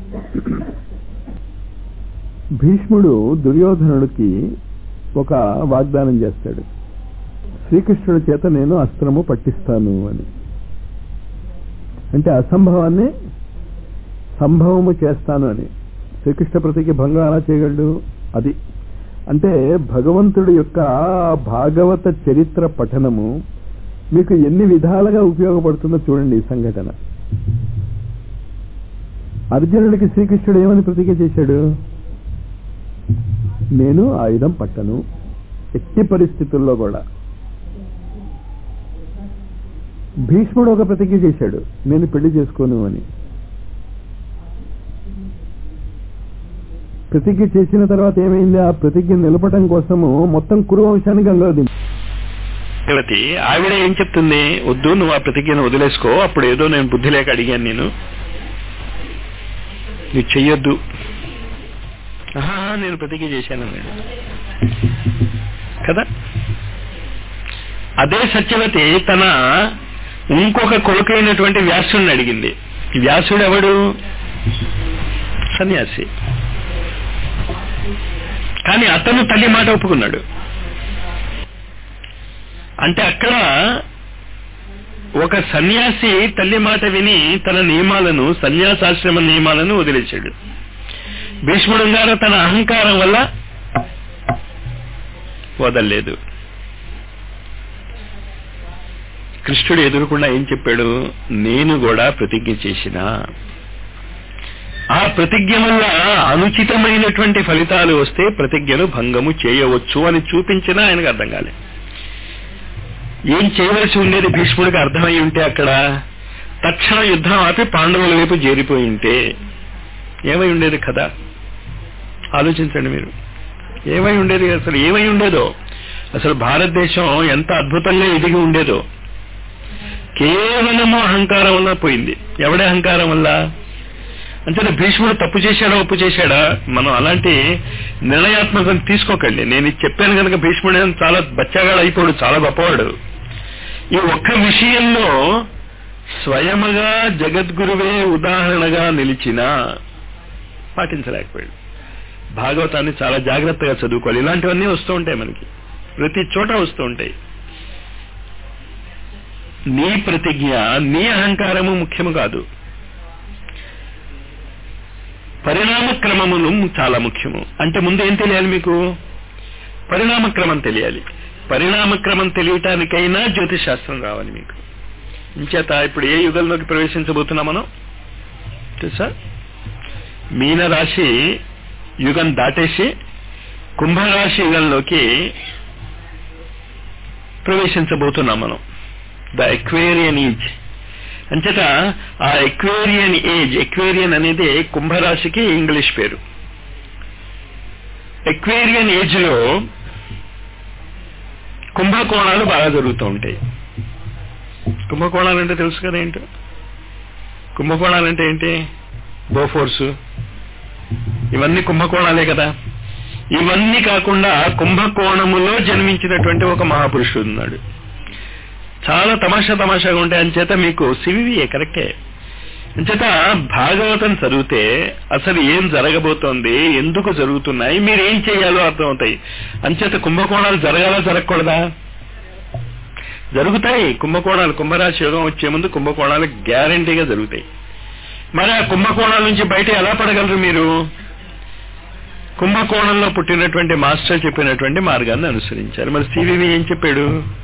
భీష్ముడు దుర్యోధనుడికి ఒక వాగ్దానం చేస్తాడు, శ్రీకృష్ణుడి చేత నేను అస్త్రము పట్టిస్తాను అని. అంటే అసంభవాన్ని సంభవము చేస్తాను అని. శ్రీకృష్ణ ప్రతికి భంగం ఎలా చేయగలడు? అది అంటే భగవంతుడి యొక్క భాగవత చరిత్ర పఠనము మీకు ఎన్ని విధాలుగా ఉపయోగపడుతుందో చూడండి. ఈ సంఘటన అర్జునుడికి శ్రీకృష్ణుడు ఏమని ప్రతిజ్ఞ చేశాడు? నేను ఆయుధం పట్టను ఎట్టి పరిస్థితుల్లో కూడా. భీష్ముడు ఒక ప్రతిజ్ఞ చేశాడు, నేను పెళ్లి చేసుకోను అని. ప్రతిజ్ఞ చేసిన తర్వాత ఏమైంది? ఆ ప్రతిజ్ఞ నిలపడం కోసము మొత్తం కురువంశాన్ని గంగలో దింపి ఆవిడ ఏం చెప్తుంది? వద్దు, నువ్వు ఆ ప్రతిజ్ఞను వదిలేసుకో. అప్పుడు ఏదో నేను బుద్ధి లేక అడిగాను, నేను నువ్వు చెయ్యొద్దు. ఆహా, నేను ప్రతిజ్ఞ చేశాను కదా. అదే సత్యవతి తన ఇంకొక కొడుకైనటువంటి వ్యాసుడిని అడిగింది. వ్యాసుడు ఎవడు? సన్యాసి. కానీ అతను తల్లి మాట ఒప్పుకున్నాడు. అంటే అక్కడ ఒక సన్యాసి తల్లి మాట విని తన నియమాలను, సన్యాసాశ్రమ నియమాలను వదిలేశాడు. భీష్ముడు గారు తన అహంకారం వల్ల వదల్లేదు. కృష్ణుడు ఎదురుకుండా ఏం చెప్పాడు? నేను కూడా ప్రతిజ్ఞ చేసిన ఆ ప్రతిజ్ఞ వల్ల అనుచితమైనటువంటి ఫలితాలు వస్తే ప్రతిజ్ఞను భంగము చేయవచ్చు అని చూపించినా ఆయనకు అర్థం కాలే. ఏం చేయవలసి ఉండేది భీష్ముడికి అర్థమై ఉంటే అక్కడ తక్షణ యుద్ధం ఆపి పాండవుల వైపు చేరిపోయి ఉంటే ఏమై ఉండేది కదా? ఆలోచించండి మీరు. ఏమై ఉండేది? అసలు ఏమై ఉండేదో? అసలు భారతదేశం ఎంత అద్భుతంగా ఎదిగి ఉండేదో. కేవలము అహంకారం వల్ల పోయింది. ఎవడే అహంకారం వల్ల? అంటే భీష్ముడు తప్పు చేశాడా ఒప్పు చేశాడా? మనం అలాంటి నిర్ణయాత్మకం తీసుకోకండి. నేను ఇది చెప్పాను కనుక భీష్ముడు చాలా బచ్చాగాడు అయిపోయాడు, చాలా గొప్పవాడు. ఈ ఒక్క విషయంలో స్వయముగా జగద్గురువే ఉదాహరణగా నిలిచినా పాటించలేకపోయాడు. భాగవతాన్ని చాలా జాగ్రత్తగా చదువుకోవాలి. ఇలాంటివన్నీ వస్తూ ఉంటాయి, మనకి ప్రతి చోట వస్తూ ఉంటాయి. నీ ప్రతిజ్ఞ, నీ అహంకారము ముఖ్యము కాదు, పరిణామ క్రమమును చాలా ముఖ్యము. అంటే ముందు ఏం తెలియాలి మీకు? పరిణామ క్రమం తెలియాలి. పరిణామ క్రమం తెలియటానికైనా జ్యోతిష్ శాస్త్రం రావాలి మీకు. ఇంచేత ఇప్పుడు ఏ యుగంలోకి ప్రవేశించబోతున్నాం మనం తెలుసా? మీన రాశి యుగం దాటేసి కుంభరాశి యుగంలోకి ప్రవేశించబోతున్నాం మనం. The Aquarian age. అంచేత ఆ ఎక్వేరియన్ ఏజ్, ఎక్వేరియన్ అనేది కుంభరాశికి ఇంగ్లీష్ పేరు. ఎక్వేరియన్ ఏజ్ లో కుంభకోణాలు బాగా జరుగుతూ ఉంటాయి. కుంభకోణాలు అంటే తెలుసు కదా ఏంటో. కుంభకోణాలు అంటే ఏంటి? బోఫోర్సు, ఇవన్నీ కుంభకోణాలే కదా. ఇవన్నీ కాకుండా కుంభకోణములో జన్మించినటువంటి ఒక మహాపురుషుడు ఉన్నాడు. చాలా తమాషా తమాషాగా ఉంటాయి. అంచేత మీకు సివివియే కరెక్టే. అంచేత భాగవతం చదివితే అసలు ఏం జరగబోతోంది, ఎందుకు జరుగుతున్నాయి, మీరు ఏం చేయాలో అర్థమవుతాయి. అంచేత కుంభకోణాలు జరగాలా జరగకూడదా? జరుగుతాయి కుంభకోణాలు. కుంభరాశి యోగం వచ్చే ముందు కుంభకోణాలు గ్యారంటీగా జరుగుతాయి. మరి ఆ కుంభకోణాల నుంచి బయట ఎలా పడగలరు మీరు? కుంభకోణంలో పుట్టినటువంటి మాస్టర్ చెప్పినటువంటి మార్గాన్ని అనుసరించారు. మరి సివివి ఏం చెప్పాడు?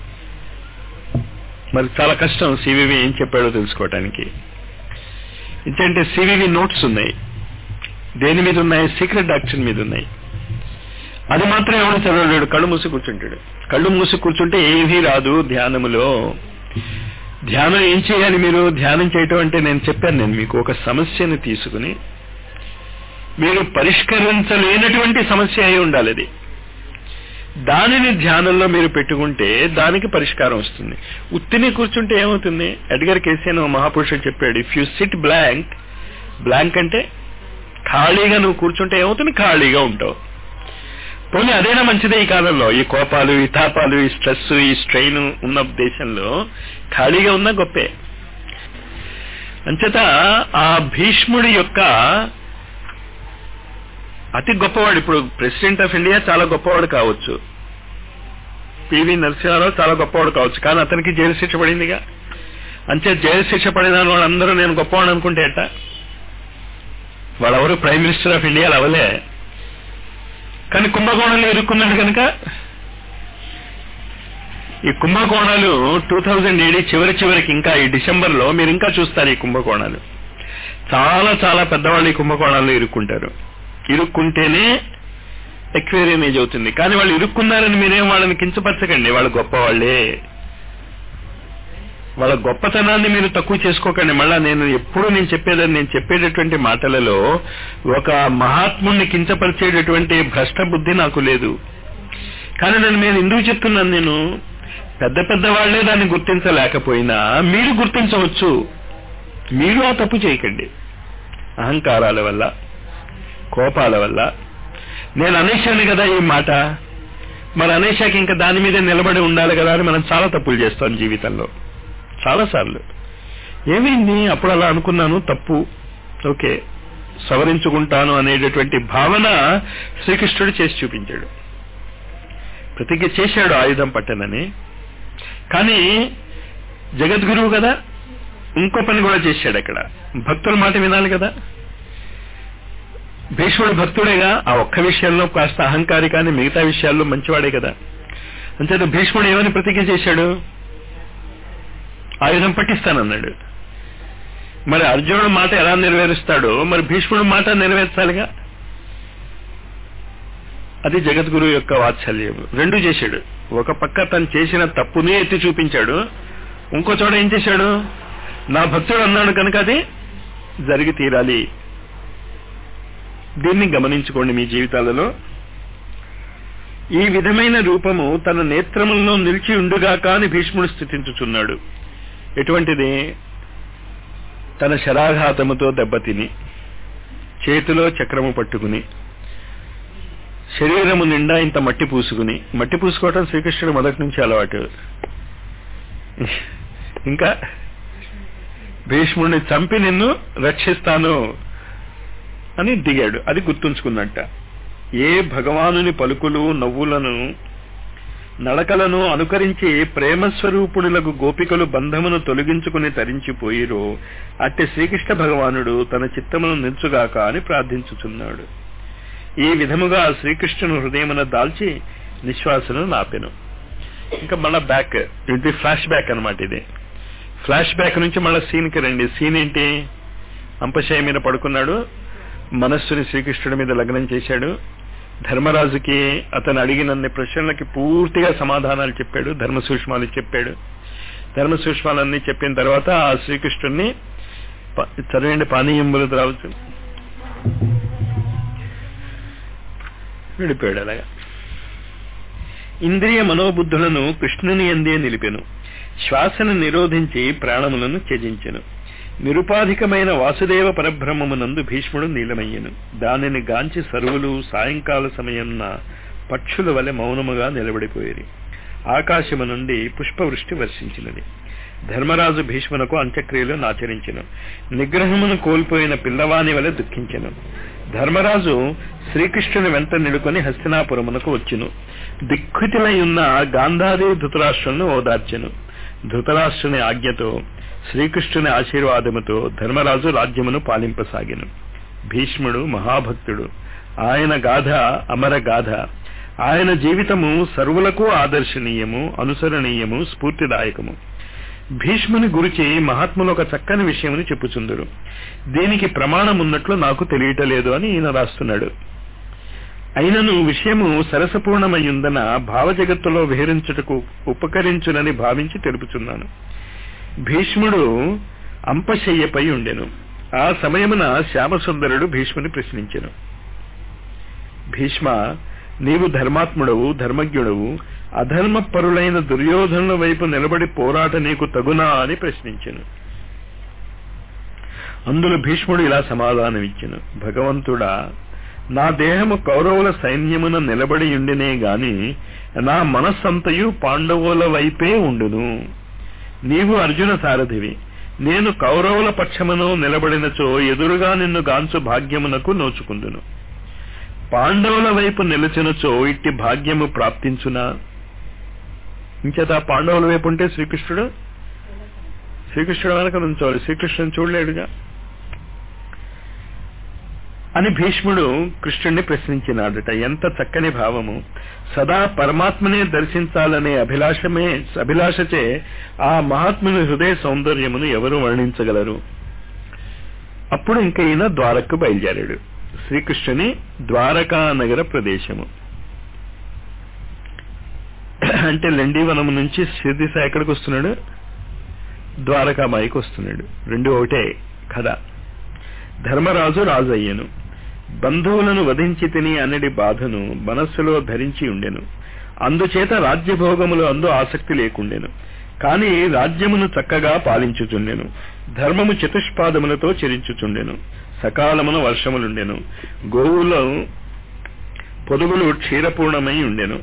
మరి చాలా కష్టం సివివి ఏం చెప్పాడో తెలుసుకోవటానికి. ఏంటంటే సివివి నోట్స్ ఉన్నాయి. దేని మీద ఉన్నాయి? సీక్రెట్ డాక్టర్ మీద ఉన్నాయి. అది మాత్రం ఎవరు చదవలేడు, కళ్ళు మూసి కూర్చుంటాడు. కళ్ళు మూసి కూర్చుంటే ఏమీ రాదు ధ్యానములో. ధ్యానం ఏం చేయాలి మీరు? ధ్యానం చేయటం అంటే నేను చెప్పాను, నేను మీకు ఒక సమస్యను తీసుకుని మీరు పరిష్కరించలేనటువంటి సమస్య అయి ఉండాలి. అది దానిని ధ్యానంలో మీరు పెట్టుకుంటే దానికి పరిష్కారం వస్తుంది. ఉత్తిని కూర్చుంటే ఏమవుతుంది? ఎడ్గర్ కేసీ అని మహాపురుషుడు చెప్పాడు, if you sit blank, blank అంటే ఖాళీగా నువ్వు కూర్చుంటే ఏమవుతుంది? ఖాళీగా ఉంటావు. పోనీ అదేనా మంచిదే ఈ కాలంలో? ఈ కోపాలు, ఈ తాపాలు, ఈ స్ట్రెస్, ఈ స్ట్రెయిన్ ఉన్న దేశంలో ఖాళీగా ఉన్న గొప్పే. అంచేత ఆ భీష్ముడి యొక్క అతి గొప్పవాడు, ఇప్పుడు ప్రెసిడెంట్ ఆఫ్ ఇండియా చాలా గొప్పవాడు కావచ్చు, పివి నరసింహారావు చాలా గొప్పవాడు కావచ్చు, కానీ అతనికి జైలు శిక్ష పడిందిగా. అంచేత జైలు శిక్ష పడిన వాళ్ళందరూ నేను గొప్పవాడు అనుకుంటే ఎట్టా? వాళ్ళెవరు ప్రైమ్ మినిస్టర్ ఆఫ్ ఇండియా అవలే. కానీ కుంభకోణాలు ఇరుక్కున్నాడు కనుక ఈ కుంభకోణాలు టూ థౌజండ్ ఏడీ చివరి చివరికి ఇంకా ఈ డిసెంబర్ లో మీరు ఇంకా చూస్తారు. ఈ కుంభకోణాలు చాలా చాలా పెద్దవాళ్ళు ఈ కుంభకోణాల్లో ఇరుక్కుంటారు. ఇరుక్కుంటేనే ఎక్వేరియన్ ఏజ్ అవుతుంది. కానీ వాళ్ళు ఇరుక్కున్నారని మీరేం వాళ్ళని కించపరచకండి, వాళ్ళు గొప్పవాళ్లే. వాళ్ళ గొప్పతనాన్ని మీరు తక్కువ చేసుకోకండి. మళ్ళా నేను ఎప్పుడు నేను చెప్పేదని నేను చెప్పేటటువంటి మాటలలో ఒక మహాత్ముడిని కించపరిచేటటువంటి భ్రష్ట బుద్ధి నాకు లేదు. కానీ నేను నేను ఎందుకు చెప్తున్నాను, నేను పెద్ద పెద్ద వాళ్లే దాన్ని గుర్తించలేకపోయినా మీరు గుర్తించవచ్చు. మీరు ఆ తప్పు చేయకండి. అహంకారాల వల్ల, కోపాల వల్ల. నేను అనేశాను కదా ఈ మాట, మరి అనేశాక ఇంకా దాని మీద నిలబడి ఉండాలి కదా అని మనం చాలా తప్పులు చేస్తాం జీవితంలో చాలాసార్లు. ఏమైంది అప్పుడు అలా అనుకున్నాను, తప్పు, ఓకే సవరించుకుంటాను అనేటటువంటి భావన శ్రీకృష్ణుడు చేసి చూపించాడు. ప్రతిజ్ఞ చేశాడు ఆయుధం పట్టనని. కానీ జగద్గురువు కదా, ఇంకో పని కూడా చేశాడు. అక్కడ భక్తుల మాట వినాలి కదా. భీష్ముడు భక్తుడేగా, ఆ ఒక్క విషయంలో కాస్త అహంకారి, కానీ మిగతా విషయాల్లో మంచివాడే కదా. అంచేత భీష్ముడు ఏమని ప్రతిజ్ఞ చేశాడు? ఆయుధం పట్టిస్తానన్నాడు. మరి అర్జునుడు మాట ఎలా నెరవేరుస్తాడో మరి భీష్ముడు మాట నెరవేర్చాలిగా. అది జగద్గురువు యొక్క వాత్సల్యం. రెండు చేశాడు. ఒక పక్క తను చేసిన తప్పుని ఎత్తి చూపించాడు, ఇంకో చోట ఏం చేశాడు? నా భక్తుడు అన్నాడు కనుక అది జరిగి తీరాలి. దీన్ని గమనించుకోండి మీ జీవితాలలో. ఈ విధమైన రూపము తన నేత్రములలో నిలిచి ఉండుగా కాని భీష్ముడు స్థితించుచున్నాడు. ఎటువంటిది? తన శరాఘాతముతో దెబ్బతిని, చేతిలో చక్రము పట్టుకుని, శరీరము నిండా ఇంత మట్టి పూసుకుని, మట్టి పూసుకోవటం శ్రీకృష్ణుడు మొదటి నుంచి అలవాటు. ఇంకా భీష్ముడిని చంపి నిన్ను రక్షిస్తాను అని దిగాడు. అది గుర్తుంచుకున్నట్ట. ఏ భగవానుని పలుకులు, నవ్వులను, నడకలను అనుకరించి ప్రేమస్వరూపుడులకు గోపికలు బంధమును తొలగించుకుని తరించిపోయిరో అట్టి శ్రీకృష్ణ భగవానుడు తన చిత్తమును నిల్చుగాక అని ప్రార్థించుచున్నాడు. ఈ విధముగా శ్రీకృష్ణుని హృదయమున దాల్చి నిశ్వాసను నాపెను. ఇంకా మళ్ళా బ్యాక్, ఇది ఫ్లాష్ బ్యాక్ అనమాట. ఇది ఫ్లాష్ బ్యాక్ నుంచి మళ్ళా సీన్కి రండి. సీన్ ఏంటి? అంపశయ మీద పడుకున్నాడు, మనస్సుని శ్రీకృష్ణుడి మీద లగ్నం చేశాడు, ధర్మరాజుకి అతను అడిగినన్ని ప్రశ్నలకి పూర్తిగా సమాధానాలు చెప్పాడు, ధర్మ సూక్ష్మాలు చెప్పాడు. ధర్మ సూక్ష్మాలన్నీ చెప్పిన తర్వాత ఆ శ్రీకృష్ణుడిని చదివేండి పానీయంబులు త్రావచ్చు విడిపోయాడు. అలాగా ఇంద్రియ మనోబుద్ధులను కృష్ణుని యందే నిలిపెను, శ్వాసను నిరోధించి ప్రాణములను త్యజించెను. నిరుపాధికమైన వాసుదేవ పరబ్రహ్మమునందు భీష్ముడు నీలమయ్యెను. దానిని గాంచి సర్వులు సాయంకాల సమయమున పక్షుల వలె మౌనముగా నిలబడిపోయేది. ఆకాశము నుండి పుష్పవృష్టి వర్షించినది. ధర్మరాజు భీష్మునకు అంత్యక్రియలు ఆచరించెను. నిగ్రహమును కోల్పోయిన పిల్లవాని వలె దుఃఖించెను. ధర్మరాజు శ్రీకృష్ణుని వెంట నిలుకొని హస్తినాపురమునకు వచ్చెను. దిక్కుతిలై ఉన్న గాంధారి ధృతరాష్ట్రులను ఓదార్చెను. ధృతరాష్ట్రుని ఆజ్ఞతో శ్రీకృష్ణుని ఆశీర్వాదముతో ధర్మరాజు రాజ్యమును పాలింపసాగెను. భీష్ముడు మహాభక్తుడు. ఆయన గాథ అమర గాథ. ఆయన జీవితము సర్వులకు ఆదర్శనీయము, అనుసరణీయము, స్ఫూర్తిదాయకము. భీష్ముని గురించి మహాత్ములు ఒక చక్కని విషయముని చెప్పుచుందరు. దీనికి ప్రమాణం ఉన్నట్లు నాకు తెలియటలేదు అని ఈయన రాస్తున్నాడు. అయినను విషయము సరసపూర్ణమయ్యుందన భావజగత్తులో విహరించుటకు ఉపకరించునని భావించి తెలుపుచున్నాను. భీష్ముడు అంపశయ్యపై ఉండెను. ఆ సమయమున శ్యామసుందరుడు భీష్ముని ప్రశ్నించెను. భీష్మ, నీవు ధర్మాత్ముడవు, ధర్మజ్ఞుడవు. అధర్మ పరులైన దుర్యోధనుల వైపు నిలబడి పోరాట నీకు తగునా అని ప్రశ్నించెను. అందులో భీష్ముడు ఇలా సమాధానమిచ్చెను. భగవంతుడా, నా దేహము కౌరవుల సైన్యమున నిలబడి ఉండినే గాని నా మనస్సంతయు పాండవుల వైపే ఉండును. నీవు అర్జున సారథివి. నేను కౌరవుల పక్షమును నిలబడినచో ఎదురుగా నిన్ను గాంచు భాగ్యమునకు నోచుకుందును. పాండవుల వైపు నిలిచినచో ఇట్టి భాగ్యము ప్రాప్తించునా? ఇంచేత పాండవుల వైపు ఉంటే శ్రీకృష్ణుడు శ్రీకృష్ణుడు వెనక నుంచోవాలి, శ్రీకృష్ణుని చూడలేడుగా అని భీష్ముడు కృష్ణుణ్ణి ప్రశ్నించినాడట. ఎంత చక్కని భావము! సదా పరమాత్మనే దర్శించాలనే అభిలాషమే అభిలాషచే ఆ మహాత్ముని హృదయ సౌందర్యమును ఎవరు వర్ణించగలరు? అప్పుడు ఇంక ఈయన ద్వారకకు బయలుదేరాడు. శ్రీకృష్ణుని ద్వారకా నగర ప్రదేశము అంటే లెండీవనము నుంచి శిరదిశ ఎక్కడికి వస్తున్నాడు? ద్వారకామాయికి వస్తున్నాడు. రెండు ఒకటే కదా. ధర్మరాజు రాజు అయ్యను. బంధువులను వధించి తిని అన్నడి బాధను మనస్సులో ధరించి ఉండెను. అందుచేత రాజ్యభోగములు అందు ఆసక్తి లేకుండెను. కాని రాజ్యమును చక్కగా పాలించుచుండెను. ధర్మము చతుష్పాదములతో చెరించుచుండెను. సకాలమున వర్షములుండెను. గోవుల పొదుగులు క్షీరపూర్ణమై ఉండెను.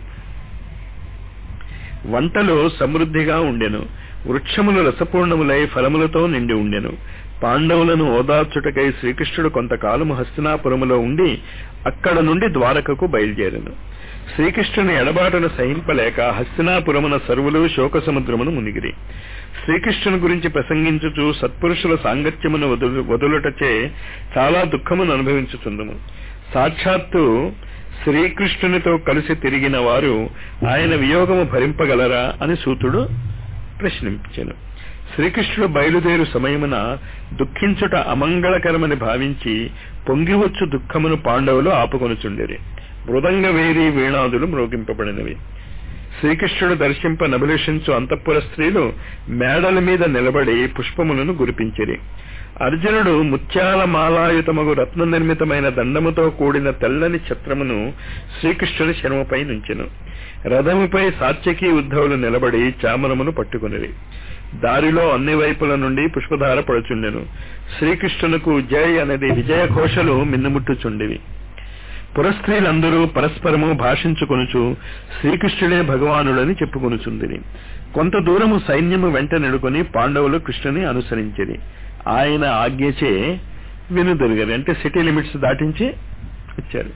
వంటలు సమృద్ధిగా ఉండెను. వృక్షములు రసపూర్ణములై ఫలములతో నిండి ఉండెను. పాండవులను ఓదార్చుటకై శ్రీకృష్ణుడు కొంతకాలము హస్తినాపురములో ఉండి అక్కడ నుండి ద్వారకకు బయలుదేరెను. శ్రీకృష్ణుని ఎడబాటును సహింపలేక హస్తినాపురమున సర్వులు శోక సముద్రమును మునిగిరి. శ్రీకృష్ణుని గురించి ప్రసంగించుచు సత్పురుషుల సాంగత్యమును వదులు వదులుటచే చాలా దుఃఖమును అనుభవించుచుందుము. సాక్షాత్తు శ్రీకృష్ణునితో కలిసి తిరిగిన వారు ఆయన వియోగము భరింపగలరా అని సూతుడు ప్రశ్నించెను. శ్రీకృష్ణుడు బయలుదేరు సమయమున దుఃఖించుట అమంగళకరమని భావించి పొంగివచ్చు దుఃఖమును పాండవులు ఆపుకొనుచుండిరి. మృదంగ వేరి వీణాదులు మ్రోగింపబడినవి. శ్రీకృష్ణుడు దర్శింప నభిలషించు అంతఃపుర స్త్రీలు మేడల మీద నిలబడి పుష్పములను గురిపించిరి. అర్జునుడు ముత్యాల మాలాయుతమగు రత్న నిర్మితమైన దండముతో కూడిన తెల్లని ఛత్రమును శ్రీకృష్ణుని శరముపై నుంచెను. రథముపై సాత్యకి ఉద్ధవులు నిలబడి చామరమును పట్టుకునిరి. దారిలో అన్ని వైపుల నుండి పుష్పధార పడుచుండెను. శ్రీకృష్ణునకు జై అనేది విజయ ఘోషలు మిన్నుముట్టుచుండివి. పురస్త్రీలందరూ పరస్పరము భాషించుకొనుచు శ్రీకృష్ణుడే భగవానుడని చెప్పుకొనుచుందిరి. కొంత దూరము సైన్యము వెంట నెడుకొని పాండవులు కృష్ణుని అనుసరించిరి. ఆయన ఆజ్ఞచే వెనుదిరిగారు. అంటే సిటీ లిమిట్స్ దాటించి వచ్చారు.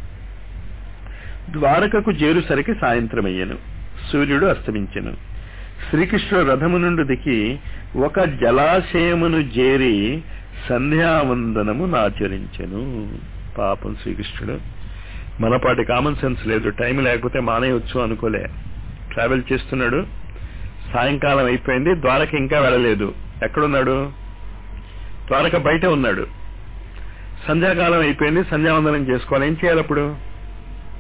ద్వారకకు చేరుసరికి సాయంత్రమయ్యను. సూర్యుడు అస్తమించెను. శ్రీకృష్ణుడు రథము నుండి దిగి ఒక జలాశయమును చేరి సంధ్యావందనము నాచరించెను. పాపం శ్రీకృష్ణుడు మనపాటి కామన్ సెన్స్ లేదు. టైం లేకపోతే మానేయవచ్చు అనుకోలే. ట్రావెల్ చేస్తున్నాడు. సాయంకాలం అయిపోయింది. ద్వారక ఇంకా వెళ్ళలేదు. ఎక్కడున్నాడు? ద్వారక బయట ఉన్నాడు. సంధ్యాకాలం అయిపోయింది. సంధ్యావందనం చేసుకోవాలి. ఏం చేయాలి అప్పుడు?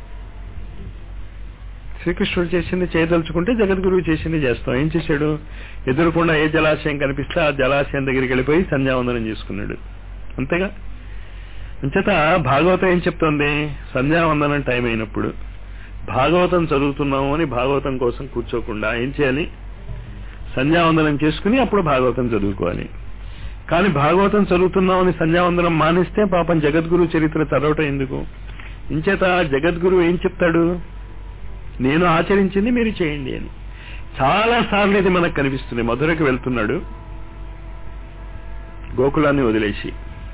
శ్రీకృష్ణుడు చేసింది చేయదలుచుకుంటే జగద్గురువు చేసింది చేస్తాం. ఏం చేశాడు? ఎదురుకుండా ఏ జలాశయం కనిపిస్తే ఆ జలాశయం దగ్గరికి వెళ్ళిపోయి సంధ్యావందనం చేసుకున్నాడు. అంతేగా. అంచేత భాగవతం ఏం చెప్తోంది? సంధ్యావందనం టైం అయినప్పుడు భాగవతం చదువుతున్నాము అని భాగవతం కోసం కూర్చోకుండా ఏం చేయాలి? సంధ్యావందనం చేసుకుని అప్పుడు భాగవతం చదువుకోవాలి. కానీ భాగవతం చదువుతున్నామని సంధ్యావందనం మానేస్తే పాపం జగద్గురు చరిత్ర చదవటం ఎందుకు? ఇంచేత జగద్గురు ఏం చెప్తాడు? నేను ఆచరించింది మీరు చేయండి అని. చాలా సార్లు ఇది మనకు కనిపిస్తుంది. మధురకు వెళ్తున్నాడు, గోకులాన్ని వదిలేసి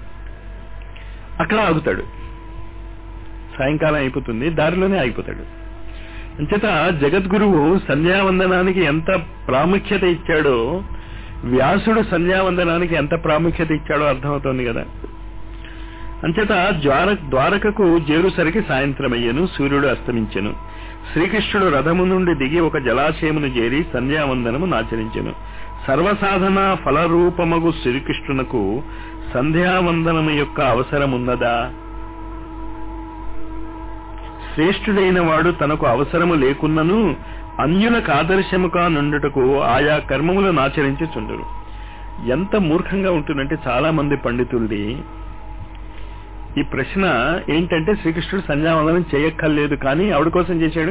అక్కడ ఆగుతాడు. సాయంకాలం అయిపోతుంది, దారిలోనే ఆగిపోతాడు. అంచేత జగద్గురువు సంధ్యావందనానికి ఎంత ప్రాముఖ్యత ఇచ్చాడో, వ్యాసుడు సంధ్యావందనానికి ఎంత ప్రాముఖ్యత ఇచ్చాడో అర్థమవుతోంది కదా. అంచేత ద్వార ద్వారకకు చేరుసరికి సాయంత్రమయ్యను, సూర్యుడు అస్తమించెను. శ్రీకృష్ణుడు రథము నుండి దిగి ఒక జలాశయమును చేరి సంధ్యావందనము నాచరించెను. సర్వసాధన ఫలరూపమగు శ్రీకృష్ణునకు సంధ్యావందనము యొక్క అవసరమున్నదా? శ్రేష్ఠుడైన వాడు తనకు అవసరము లేకున్నను అన్యులకు ఆదర్శముగా నుండుటకు ఆయా కర్మములను ఆచరించుచుండురు. ఎంత మూర్ఖంగా ఉంటుందంటే చాలా మంది పండితుల్ని ఈ ప్రశ్న ఏంటంటే, శ్రీకృష్ణుడు సంధ్యావందనం చేయక్కర్లేదు కానీ ఆవిడ కోసం చేశాడు.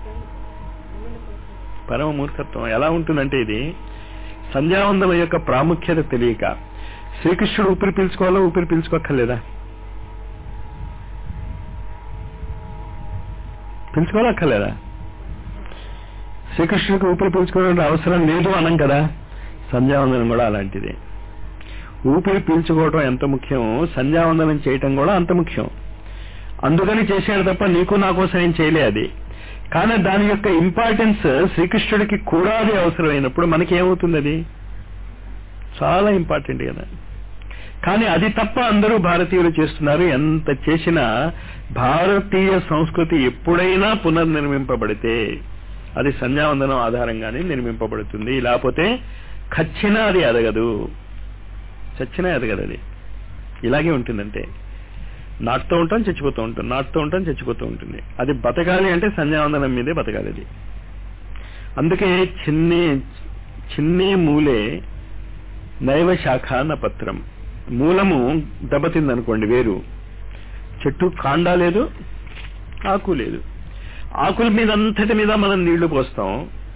పరమ మూర్ఖత్వం. ఎలా ఉంటుందంటే ఇది సంధ్యావందనం యొక్క ప్రాముఖ్యత తెలియక, శ్రీకృష్ణుడు ఊపిరి పీల్చుకోవాలో ఊపిరి పీల్చుకోక్కర్లేదా? పీల్చుకోవాలక్కర్లేదా? శ్రీకృష్ణుడికి ఊపిరి పీల్చుకోవడం అవసరం లేదు అనం కదా. సంధ్యావందనం కూడా అలాంటిది. ఊపిరి పీల్చుకోవడం ఎంత ముఖ్యం, సంధ్యావందనం చేయటం కూడా అంత ముఖ్యం. అందుకని చేశాడు తప్ప నీకు నా కోసం ఏం చేయలే అది. కానీ దాని యొక్క ఇంపార్టెన్స్ శ్రీకృష్ణుడికి కూడా అది అవసరమైనప్పుడు మనకి ఏమవుతుంది? అది చాలా ఇంపార్టెంట్ కదా. కానీ అది తప్ప అందరూ భారతీయులు చేస్తున్నారు. ఎంత చేసినా భారతీయ సంస్కృతి ఎప్పుడైనా పునర్నిర్మింపబడితే అది సంధ్యావందనం ఆధారంగానే నిర్మింపబడుతుంది. లేకపోతే ఖచ్చితంగా అది ఎదగదు, చచ్చినా ఎదగదు. అది ఇలాగే ఉంటుందంటే నాటుతూ ఉంటాం, చచ్చిపోతూ ఉంటాం, నాటుతూ ఉంటాం, చచ్చిపోతూ ఉంటుంది. అది బతకాలి అంటే సంధ్యావందనం మీదే బతకాలి అది. అందుకే చిన్నే చిన్నే మూలే నైవ శాఖ న పత్రం. మూలము దెబ్బతిందనుకోండి, వేరు, చెట్టు కాండా లేదు, ఆకు లేదు. ఆకుల మీద అంతటి మీద మనం నీళ్లు పోస్తాం,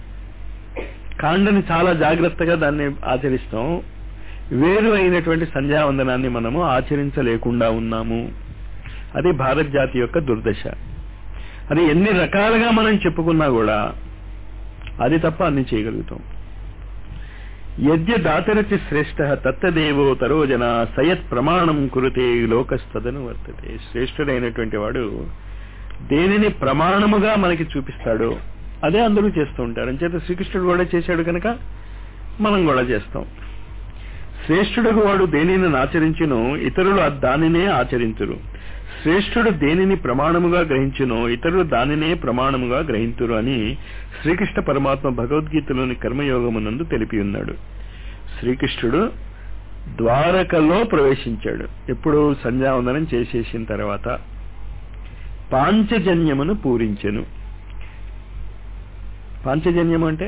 కాండని చాలా జాగ్రత్తగా దాన్ని ఆచరిస్తాం. వేరు అయినటువంటి సంధ్యావందనాన్ని మనము ఆచరించలేకుండా ఉన్నాము. అది భారత జాతి యొక్క దుర్దశ. అది ఎన్ని రకాలుగా మనం చెప్పుకున్నా కూడా అది తప్ప అన్ని చేయగలుగుతాం. యజ్ఞ దాతరచి శ్రేష్ఠ తత్తదేవో తరోజన సయత్ ప్రమాణం కురుతే లోకస్తదను వర్తతే. శ్రేష్ఠుడైనటువంటి వాడు దేనిని ప్రమాణముగా మనకి చూపిస్తాడో అదే అందరూ చేస్తూ ఉంటారు. అంచేత శ్రీకృష్ణుడు కూడా చేశాడు కనుక మనం కూడా చేస్తాం. శ్రేష్ఠుడుకు వాడు దేనిని ఆచరించునో ఇతరులు దానినే ఆచరించురు. శ్రేష్ఠుడు దేనిని ప్రమాణముగా గ్రహించునో ఇతరులు దానినే ప్రమాణముగా గ్రహించురు అని శ్రీకృష్ణ పరమాత్మ భగవద్గీతలోని కర్మయోగమునందు తెలిపి ఉన్నాడు. శ్రీకృష్ణుడు ద్వారకలో ప్రవేశించాడు. ఎప్పుడు? సంధ్యావందనం చేసేసిన తర్వాత పాంచజన్యమును పూరించెను. పాంచజన్యము అంటే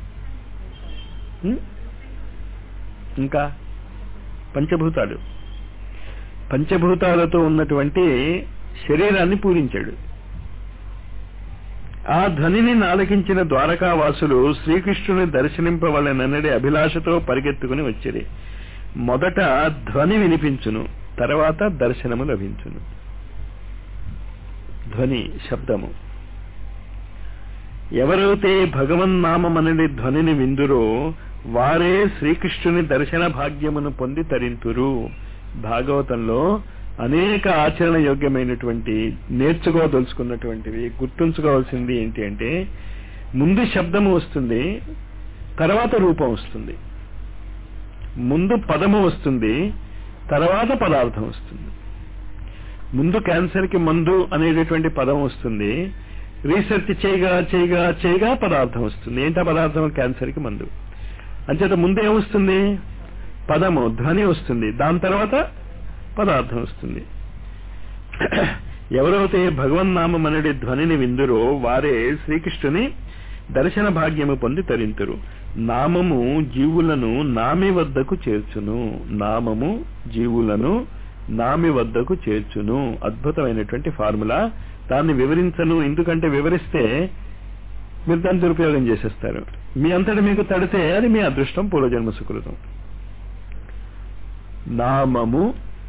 ఇంకా పంచభూతాలు. పంచభూతాలతో ఉన్నటువంటి శరీరాన్ని పూరించాడు. ఆ ధ్వనిని నాలకించిన ద్వారకావాసులు శ్రీకృష్ణుని దర్శనింపవలననడి అభిలాషతో పరిగెత్తుకుని వచ్చిరి. మొదట ధ్వని వినిపించును, తర్వాత దర్శనము లభించును. ధ్వని శబ్దము. ఎవరైతే భగవన్నామనడి ధ్వనిని విందురో వారే శ్రీకృష్ణుని దర్శన భాగ్యమును పొంది తరింతురు. భాగవతంలో అనేక ఆచరణ యోగ్యమైనటువంటి నేర్చుకోదలుచుకున్నటువంటివి గుర్తుంచుకోవాల్సింది ఏంటి అంటే, ముందు శబ్దము వస్తుంది, తర్వాత రూపం వస్తుంది. ముందు పదము వస్తుంది, తర్వాత పదార్థం వస్తుంది. ముందు క్యాన్సర్ కి మందు అనేటటువంటి పదం వస్తుంది, రీసెర్చ్ చేయగా చేయగా చేయగా పదార్థం వస్తుంది. ఏంటా పదార్థం? క్యాన్సర్ కి మందు. అంచేత ముందు ఏమొస్తుంది? పదము, ధ్వని వస్తుంది, దాని తర్వాత పదార్థం వస్తుంది. ఎవరైతే భగవన్నామనడి ధ్వనిని విందురో వారే శ్రీకృష్ణుని దర్శన భాగ్యము పొంది తరింతురు. నామము జీవులను నామి వద్దకు చేర్చును. నామము జీవులను నామి వద్దకు చేర్చును. అద్భుతమైనటువంటి ఫార్ములా. దాన్ని వివరించను, ఎందుకంటే వివరిస్తే మీరు దాన్ని దురుపయోగం చేసేస్తారు. మీ అంతటి మీకు తడితే అది మీ అదృష్టం, పూర్వజన్మ సుకృతం. నామము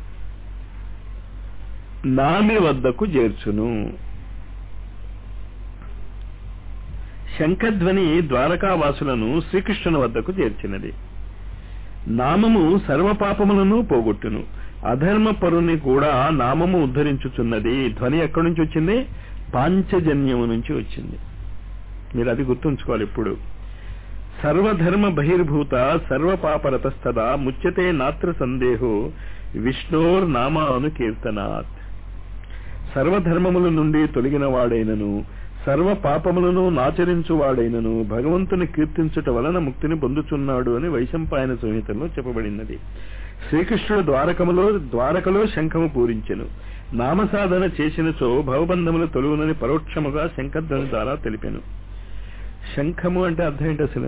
నామి వద్దకు చేర్చును. శంఖధ్వని ద్వారకావాసులను శ్రీకృష్ణుని వద్దకు చేర్చినది. నామము సర్వపాపములను పోగొట్టును. అధర్మ పరుని కూడా నామము ఉద్ధరించుచున్నది. ధ్వని ఎక్కడి నుంచి వచ్చింది? పాంచజన్యము నుంచి వచ్చింది. మీరు అది గుర్తుంచుకోవాలి. ఇప్పుడు సర్వధర్మ బహిర్భూత సర్వపాపరతస్తదా ముచ్యతే నాత్ర సందేహో విష్ణోర్ నామాను కీర్తనాత్. సర్వధర్మముల నుండి తొలగిన వాడైనను సర్వ పాపములను నాచరించువాడైనను భగవంతుని కీర్తించుట వలన ముక్తిని పొందుచున్నాడు అని వైశంపాయన సంహితలో చెప్పబడినది. శ్రీకృష్ణుడు ద్వారకములో ద్వారకలో శంఖము పూరించెను. నామసాధన చేసినచో భవబంధములు తొలుగునని పరోక్షముగా శంఖధ్వని ద్వారా తెలిపెను. శంఖము అంటే అర్థం ఏంటి అసలు?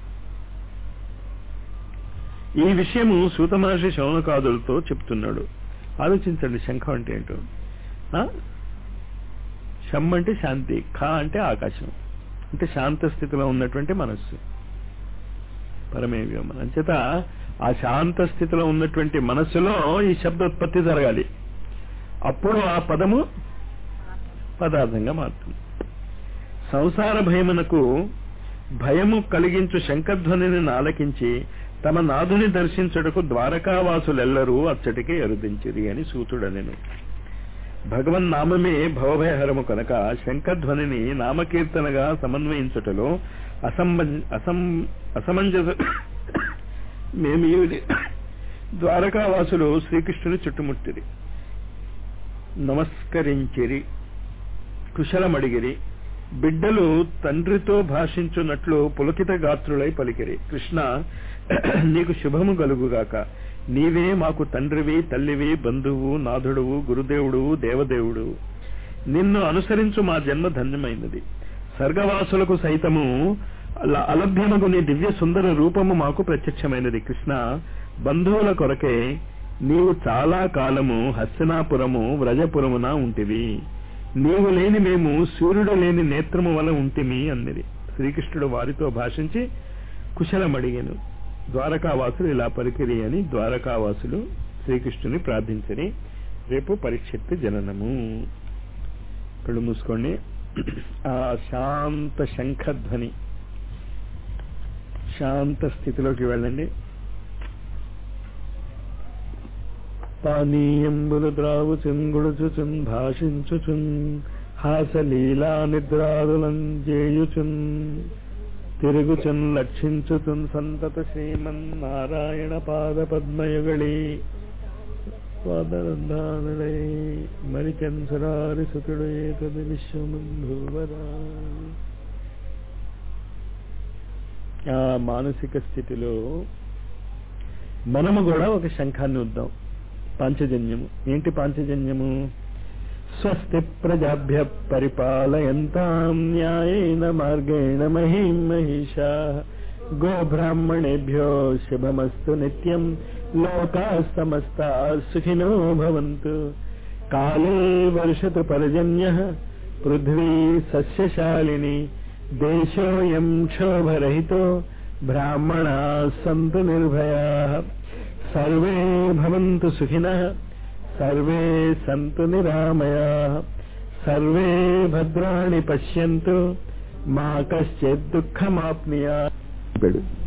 ఈ విషయము సూత మహర్షి శౌనకాదులతో చెప్తున్నాడు. ఆలోచించండి, శంఖం అంటే ఏంటో. శం అంటే శాంతి, ఖ అంటే ఆకాశం, అంటే శాంత స్థితిలో ఉన్నటువంటి మనస్సు. పరమే వ్యోమ అంచేత ఆ శాంత స్థితిలో ఉన్నటువంటి మనస్సులో ఈ శబ్దోత్పత్తి జరగాలి. అప్పుడు ఆ పదము పదార్థంగా మారుతుంది. సంసార భయమునకు భయము కలిగించు శంఖధ్వనిని ఆలకించి తమ నాథుని దర్శించుటకు ద్వారకావాసులెల్లరూ అచ్చటికి ఎరుదించిరి అని సూతుడనెను. భగవన్నామమే భవభయహరము కనుక శంఖధ్వనిని నామకీర్తనగా సమన్వయించుటలో అసమంజస మేమి ద్వారకావాసులు శ్రీకృష్ణుని చుట్టుముట్టిరి, నమస్కరించిరి, కుశలమడిగిరి. బిడ్డలు తండ్రితో భాషించున్నట్లు పులకిత గాత్రులై పలికిరి. కృష్ణ, నీకు శుభము కలుగుగాక. నీవే మాకు తండ్రివి, తల్లివి, బంధువు, నాథుడువు, గురుదేవుడు, దేవదేవుడు. నిన్ను అనుసరించు మా జన్మ ధన్యమైనది. స్వర్గవాసులకు సైతము అలభ్యమగు నీ దివ్య సుందర రూపము మాకు ప్రత్యక్షమైనది. కృష్ణ, బంధువుల కొరకే నీవు చాలా కాలము హస్తినాపురము వ్రజపురమున ఉంటివి. నీవు లేని మేము సూర్యుడు లేని నేత్రము వల్ల ఉంటిమి అన్నది. శ్రీకృష్ణుడు వారితో భాషించి కుశలమడిగెను. ద్వారకావాసులు ఇలా పలికిరి అని ద్వారకావాసులు శ్రీకృష్ణుని ప్రార్థించని. రేపు పరీక్షిత్తు జననము. కళ్ళు మూసుకోండి. ఆ శాంత శంఖధ్వని శాంత స్థితిలోకి వెళ్ళండి. పానీయంబులు ద్రావుచున్ గుడుచుచున్ భాషించుచున్ హాసలీలా నిద్రాదులం చేయుచున్ తిరుగుచున్ లక్షించుచున్ సంతత శ్రీమన్నారాయణ పాద పద్మయుగళి పాదరంధానుడై మరికెన్సరారి సుతుడు ఏతది విశ్వమంధువరా. ఆ మానసిక స్థితిలో మనము కూడా ఒక శంఖాన్ని ఉద్దాం. పాంచజన్యము ఏంటి? పాంచజన్యము స్వస్తి ప్రజాభ్య పరిపాలయంతాం న్యాయేన మార్గేణ మహిం మహిషా గోబ్రాహ్మణేభ్యో శుభమస్తు నిత్యం లోకాః సమస్తాః సుఖినో భవంతు. కాలే వర్షతు పర్జన్యః పృథ్వీ సస్యశాలిని దేశోయం క్షోభరహితో బ్రాహ్మణాః సంతు నిర్భయాః. సర్వే భవంతు సుఖినః సర్వే సంతు నిరామయాః సర్వే భద్రాణి పశ్యంతు మా కశ్చిత్ దుఃఖమాప్నుయాత్.